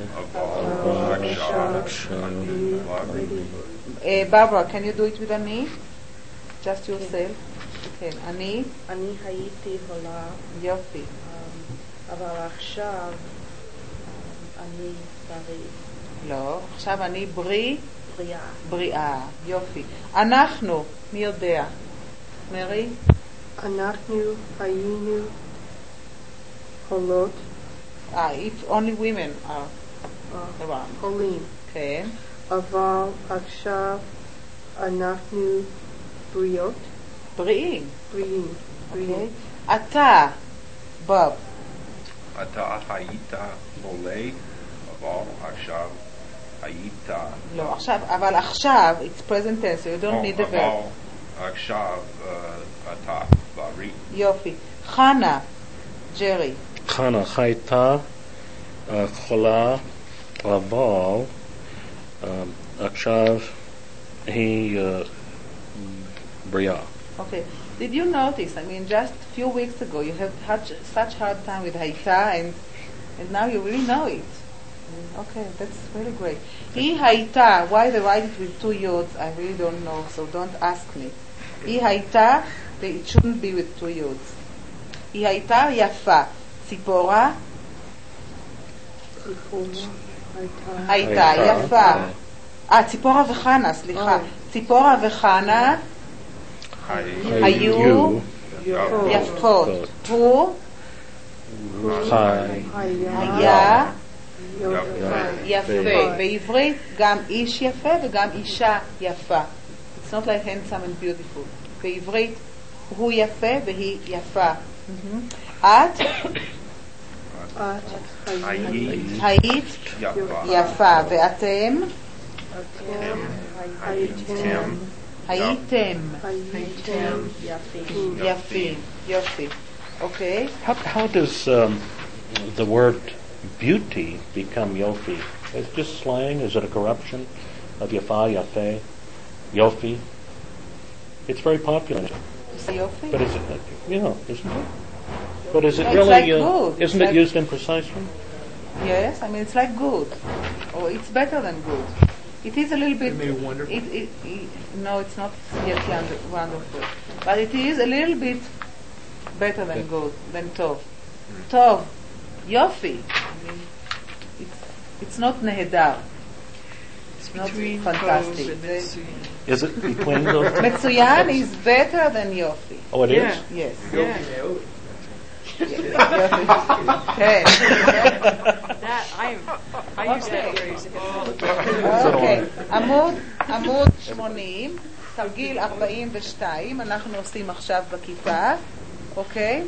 ברברה, can you do it with me? Just yourself. כן, אני? אני הייתי חולה. יופי. אבל עכשיו אני בריא. לא, עכשיו אני בריא. בריאה. בריאה, יופי. אנחנו, מי יודע? מרי? אנחנו היינו חולות. Ah, if only women are around. חולים. כן. אבל עכשיו אנחנו בריאות. בריאים. בריאים. בריאים. אתה, בוב. אתה היית חולה, אבל עכשיו היית. לא, עכשיו, אבל עכשיו, it's present tense, so you don't need the verb. אבל עכשיו אתה בריא. יופי. חנה, ג'רי. חנה הייתה חולה, אבל עכשיו היא בריאה. Okay. Did you notice, I mean, just a few weeks ago, you have had such hard time with הייתה, and, and now you really know it. Okay, that's really great. היא הייתה, why they write it with two yods, I really don't know, so don't ask me. היא הייתה, it shouldn't be with two yods. היא הייתה יפה. ציפורה? הייתה יפה. אה, ציפורה וחנה, סליחה. ציפורה וחנה היו יפות. הוא היה יפה. בעברית גם איש יפה וגם אישה יפה. It's not like handsome and beautiful. בעברית הוא יפה והיא יפה. את? היית יפה. ואתם? הייתם. הייתם יפים. יופי. Okay. How, how does um, the word beauty become yofi? Is it just slang? Is it a corruption of yafa, yafe, yofi? It's very popular. Yofi? But is it, you know, isn't it? But is it It's really, like uh, good. isn't It's it like used imprecisely? Yes, I mean it's like good, or it's better than good. It is a little bit. Maybe wonderful. It, it, it, no, it's not yet wonderful, but it is a little bit better than good, than tov. Tov, yofi. I mean, it's it's not nehedar. It's not fantastic. Is it between those? Metsuyan is better than yofi. Oh, it is? Yeah. Yes. Yeah. Okay. That I I use that phrase. אוקיי, עמוד, עמוד שמונים, תרגיל ארבעים ושתיים, אנחנו עושים עכשיו בכיתה, אוקיי?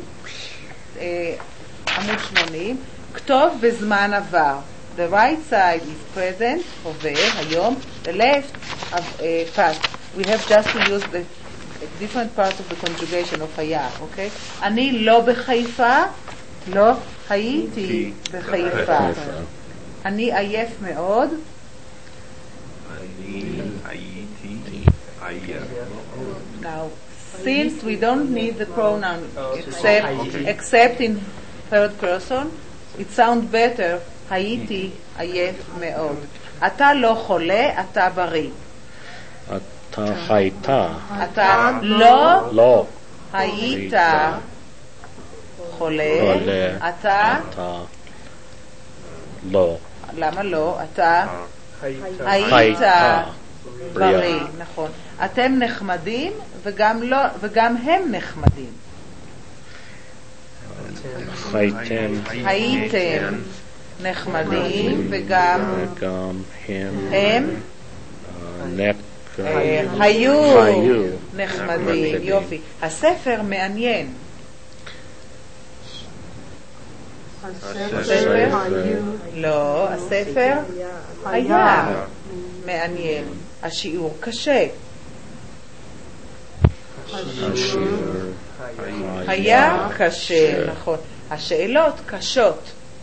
עמוד שמונים, כתוב בזמן עבר. The right side is present, עובר, היום. The left, uh, past. We have just to use the different parts of the conjugation of היה, אוקיי? אני לא בחיפה, לא הייתי בחיפה. אני עייף מאוד. אני הייתי עייף. Now, since we don't need the pronoun except, except in third person, it sounds better, הייתי עייף מאוד. אתה לא חולה, אתה בריא. אתה הייתה. אתה לא, לא. היית חולה, אתה לא. למה לא? אתה היית בריא, נכון. אתם נחמדים וגם לא, וגם הם נחמדים. הייתם. הייתם נחמדים וגם הם היו נחמדים. יופי. הספר מעניין. הספר? לא, הספר היה מעניין. השיעור קשה. היה קשה, נכון. השאלות קשות.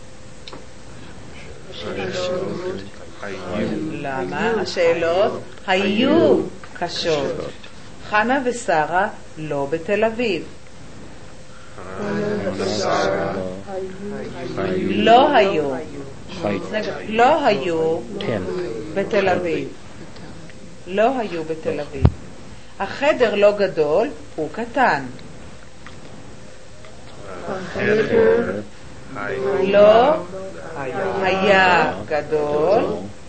למה? השאלות היו קשות. חנה ושרה לא בתל אביב. לא היו. לא היו בתל אביב. לא היו בתל אביב. החדר לא גדול, הוא קטן. לא היה גדול,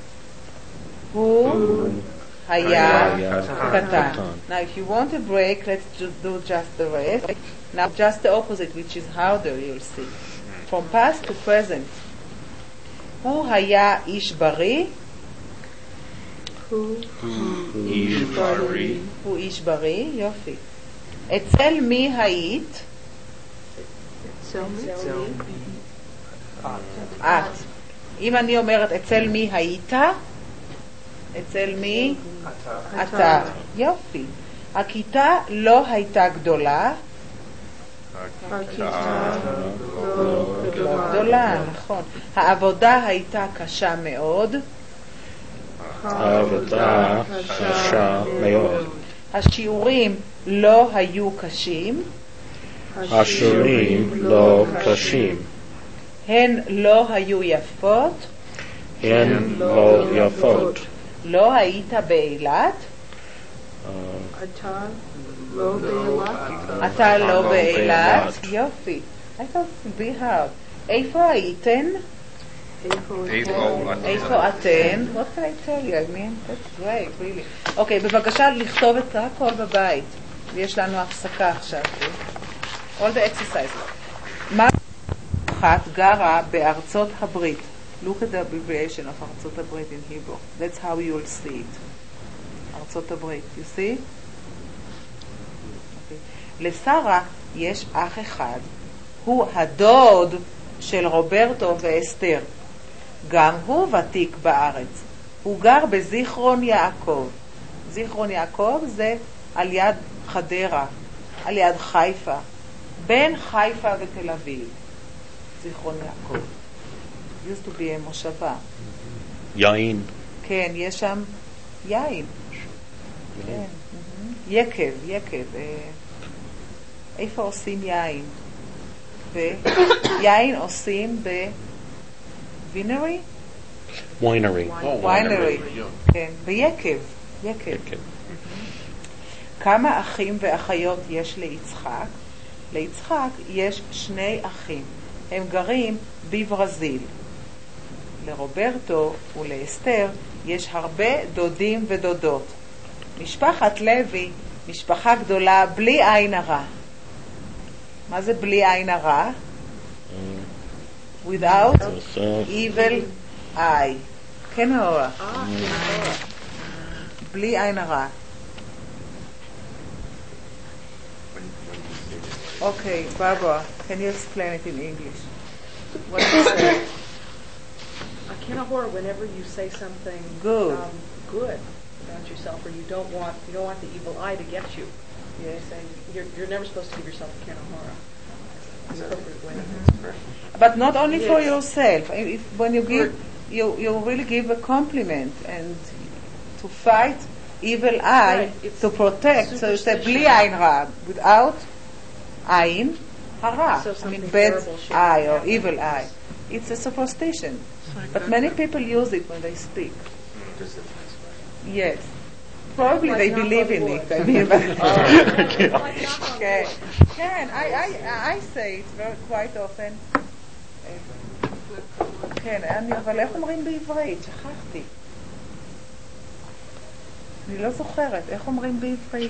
הוא היה קטן. Now if you want a break, let's just do just the rest. Now just the opposite, which is harder, you'll see. From past to present. הוא היה איש בריא. הוא איש בריא. הוא איש בריא, יופי. אצל מי היית? את. אם אני אומרת אצל מי היית? אצל מי? אתה. יופי. הכיתה לא הייתה גדולה. הכיתה לא גדולה, נכון. העבודה הייתה קשה מאוד. העבודה קשה מאוד. השיעורים לא היו קשים. השיעורים לא קשים. הן לא היו יפות. הן לא יפות. לא היית באילת. אתה לא באילת. אתה לא באילת. יופי. I thought it would be hard. איפה הייתן? איפה אתן? What can I tell you? I mean, that's great, really. אוקיי, בבקשה לכתוב את הכל בבית. יש לנו הפסקה עכשיו. All the exercises. מה אחת גרה בארצות הברית? Look at the abbreviation of ארצות הברית in Hebrew. That's how you will see it. ארצות הברית. You see? Okay. לשרה יש אח אחד. הוא הדוד של רוברטו ואסתר. גם הוא ותיק בארץ. הוא גר בזיכרון יעקב. זיכרון יעקב זה על יד חדרה, על יד חיפה. בין חיפה ותל אביב. זיכרון יעקב. used to be a מושבה. יין. כן, יש שם יין. כן. יקב, יקב. איפה עושים יין? ויין עושים וינרי? winery. ויינרי. כן, ביקב. יקב. יקב. כמה אחים ואחיות יש ליצחק? ליצחק יש שני אחים. הם גרים בברזיל. לרוברטו ולאסתר יש הרבה דודים ודודות. משפחת לוי, משפחה גדולה בלי עין הרע. מה זה בלי עין הרע? Without evil eye. כן הרע. בלי עין הרע. Okay, Barbara, can you explain it in English? What do you say? A kinahora, whenever you say something Good. um, good about yourself, or you don't want you don't want the evil eye to get you. Yes. You're saying you're, you're never supposed to give yourself a kinahora. Is that Appropriate way. Mm-hmm. But not only for Yes. yourself. If, when you give, you you really give a compliment and to fight evil eye, Right, it's to protect. So it's a bli ayin ra, without ayin hara. So I mean something bad terrible should eye or happen. evil eye. It's a superstition. But many people use it when they speak. Just a nice way. Yes. Probably Like they knock believe on in wood. it. I mean, but Like knock on okay. wood. Can I, I I say it very quite often. כן, אני, אבל איך אומרים בעברית? שכחתי. אני לא זוכרת, איך אומרים בעברית?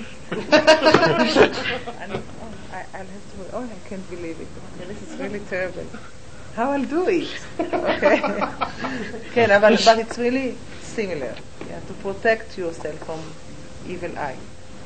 אני, oh, I, I'll have to, oh, I can't believe it. Okay, this is really terrible. How I'll do it? Okay. כן, אבל but it's really similar. Yeah, to protect yourself from evil eye.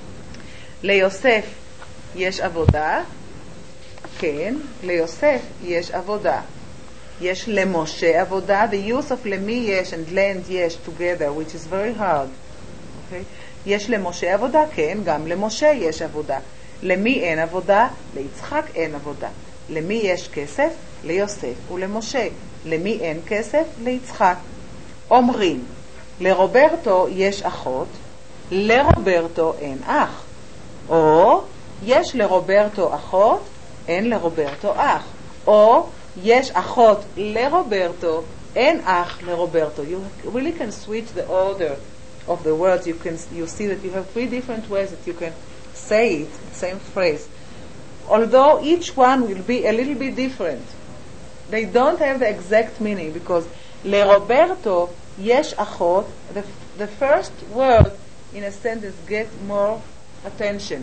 ליוסף יש עבודה? כן, ליוסף יש עבודה. יש למשה עבודה. The use of למי יש and land יש together, which is very hard. Okay? יש למשה עבודה? כן, גם למשה יש עבודה. למי אין עבודה? ליצחק אין עבודה. למי יש כסף? ליוסף ולמשה. למי אין כסף? ליצחק. אומרים, לרוברטו יש אחות, לרוברטו אין אח. או יש לרוברטו אחות, אין לרוברטו אח. או יש אחות לרוברטו, אין אח לרוברטו. You really can switch the order of the words. You can you see that you have three different ways that you can say it, same phrase. Although each one will be a little bit different. They don't have the exact meaning because לרוברטו יש אחות. The, the first word in a sentence gets more attention.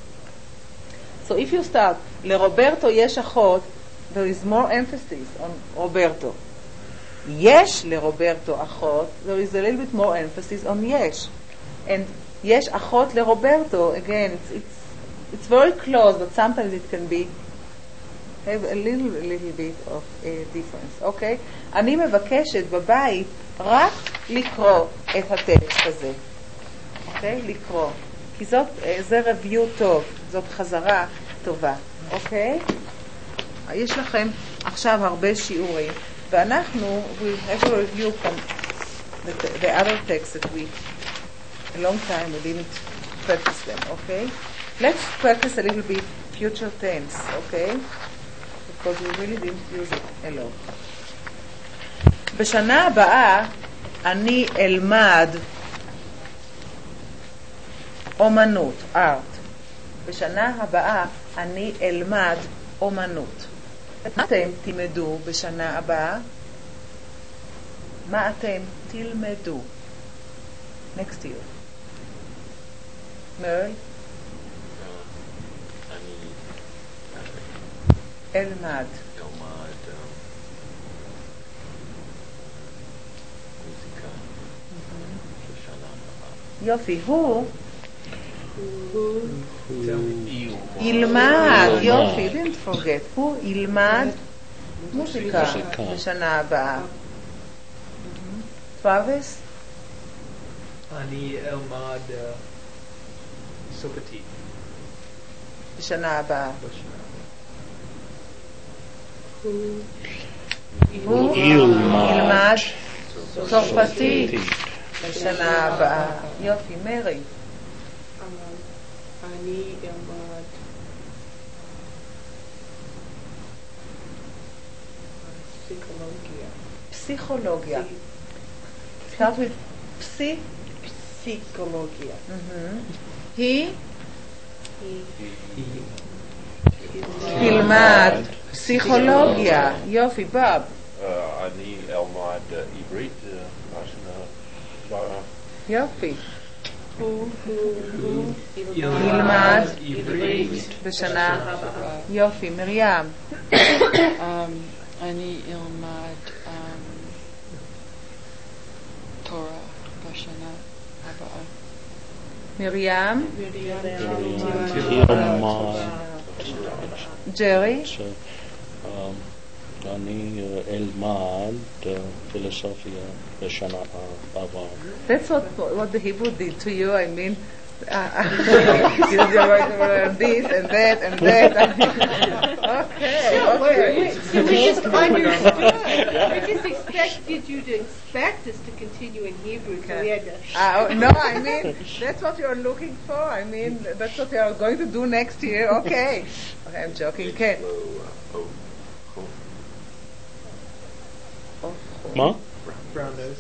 So if you start לרוברטו יש אחות, there is more emphasis on רוברטו. יש לרוברטו אחות, there is a little bit more emphasis on יש. And יש אחות לרוברטו, again, it's, it's, it's very close, but sometimes it can be have a little, a little bit of a difference, okay? אני מבקשת בבית רק לקרוא את הטקסט הזה, אוקיי? לקרוא. כי זאת, זה review טוב, זאת חזרה טובה, אוקיי? יש לכם עכשיו הרבה שיעורים, ואנחנו, we have a review from the, the other texts that we, a long time we didn't practice them, okay? Let's practice a little bit future tense, okay? Because we really didn't use it a lot. בשנה הבאה אני אלמד אומנות, art. בשנה הבאה אני אלמד אומנות. מה אתם תלמדו בשנה הבאה? מה אתם תלמדו? Next year. מרל? אלמד. אלמד מוזיקה בשנה הבאה. יופי, הוא ילמד, יופי, didn't forget, הוא ילמד מוזיקה בשנה הבאה. טראביס? אני אלמד צרפתית בשנה הבאה. הוא ילמד צרפתית בשנה הבאה. יופי, מרי. אני אלמד פסיכולוגיה. פסיכולוגיה. Start with psi. Psychologia. Mhm. היא He תלמד פסיכולוגיה. יופי, בב. אני אלמד עברית בשנה הבאה. יופי. who who ילמד בשנה. יופי, מרים. Um, אני אלמד um, תורה בשנה הבאה. מרים. ילמד. ג'רי. אני אלמד פילוסופיה בשנה הבאה. That's what what the Hebrew did to you. I mean, uh, you know, this and that and that. Okay, okay. So we just understood. We just expected you to expect us to continue in Hebrew, so we had to. Uh, no, I mean that's what you're looking for. I mean that's what you are going to do next year. Okay. Okay, I'm joking. Okay. מה? Brown nose.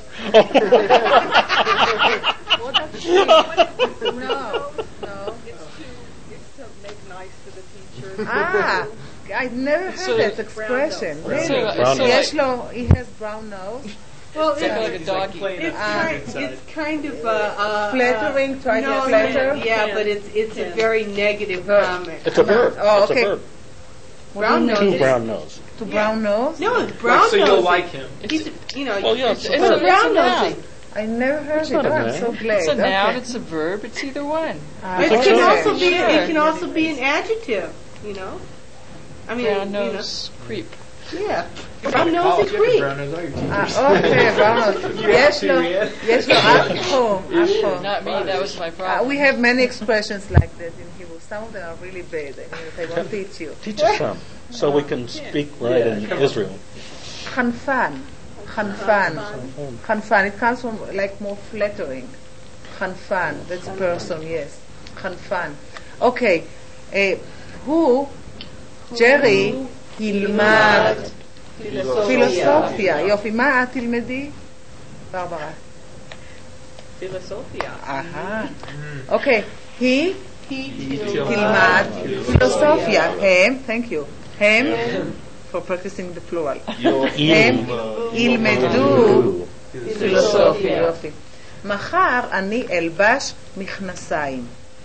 No, no. It's to it's to make nice to the teacher. Ah, I never heard So- that expression. So- Really? so Yes, like- no, he has brown nose. Well, It's it's, like a doggy. it's, Ah. kind, it's kind of uh, uh, Flattering, trying no, to flatter. no, yeah, but it's it's a very negative comment. It's a verb. Oh, It's okay. a verb. Brown nose. Two is- brown nose. To brown nose? No, it's brown Like, so nose. you'll like him. He's, you know, Well, yeah, it's, it's- it's it's a a- brown it's a nosing. I never heard It's it. not a Oh, I'm name. so glad. It's a noun, Okay. it's a verb, it's either one. Ah, It It's can okay. also be Sure. it can also be an adjective. You know, I mean, Brown you know, nose creep. yeah, brown nose College, is you have to creep. brown nose all your Ah, teachers. okay, brown nose. Yes, no, yes, no, afro, afro. Not me, that was my Uh, problem. we have many expressions like that in Hebrew. Some of them are really bad. I mean, they won't teach you. Teach us some, so we can speak right in Israel. Khanfan, khanfan, khanfan. It comes from like more flattering. Khanfan, that's a person. Yes, khanfan. Okay, uh, who? Jerry ילמד פילוסופיה. יופי, מה את תלמדי? ברברה. Philosophia. אהה. אוקיי, היא תלמד פילוסופיה. הם, thank you, הם, for practicing the plural. הם ילמדו פילוסופיה. יופי. מחר אני אלבש מכנסיים.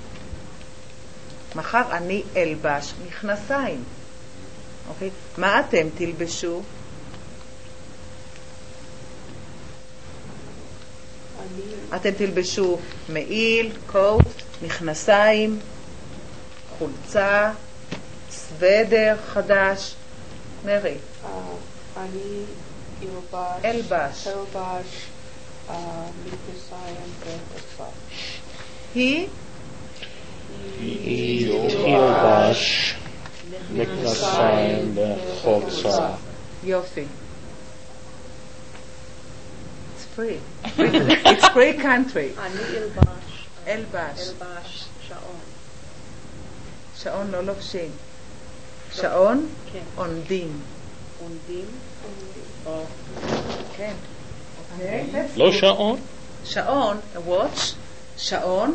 מחר אני אלבש מכנסיים. אוקיי? מה אתם תלבשו? אתם תלבשו מעיל, קוט, מכנסיים, חולצה, סוודר חדש. מרי. אני אלבש. אלבש. אלבש מכנסיים וחולצה. היא? ילבש מכנסיים וחולצה. יופי. It's free. It's free country. אני אלבש. אלבש. אלבש שעון. שעון לא לובשים. שעון? כן. עונדים. עונדים. או. כן. אוקיי. לא שעון? שעון, a watch. שעון.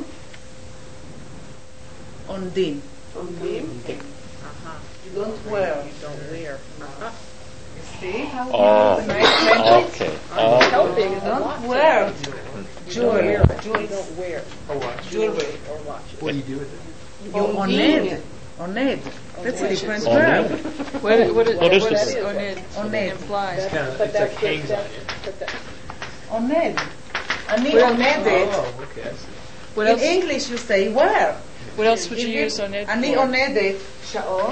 עונדים. עונדים. You don't wear. You don't wear. Uh-huh. You see how Oh, nice language? okay. I'm Oh. helping. You don't wear jewelry. You don't wear Or watch. Jewelry. or watches. What do you do with it? You oned. Oned. That's a different Oned? verb. What, what, What is what this? does onid Oned. imply? It's kind of, But it's that's like hangs on you. but that, Oned. אני Well- עונדת. Oh, okay. I see. What In else, English you say wear. what else would you use onid אני for? עונדת שעון.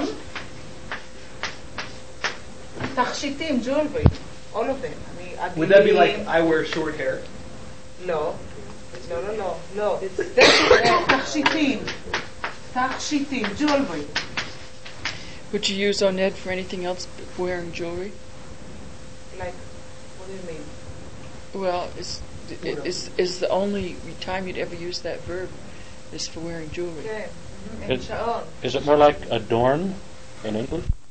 תכשיטים, jewelry. All of them. אני Would that be like עגילים. I wear short hair? לא. לא, לא, לא. לא. That's תכשיטים. תכשיטים, jewelry. Would you use onid for anything else but wearing jewelry? Like, what do you mean? Well, is is is the only time you'd ever use that verb is for wearing jewelry? כן. It- שעון. Is it more like adorn in English?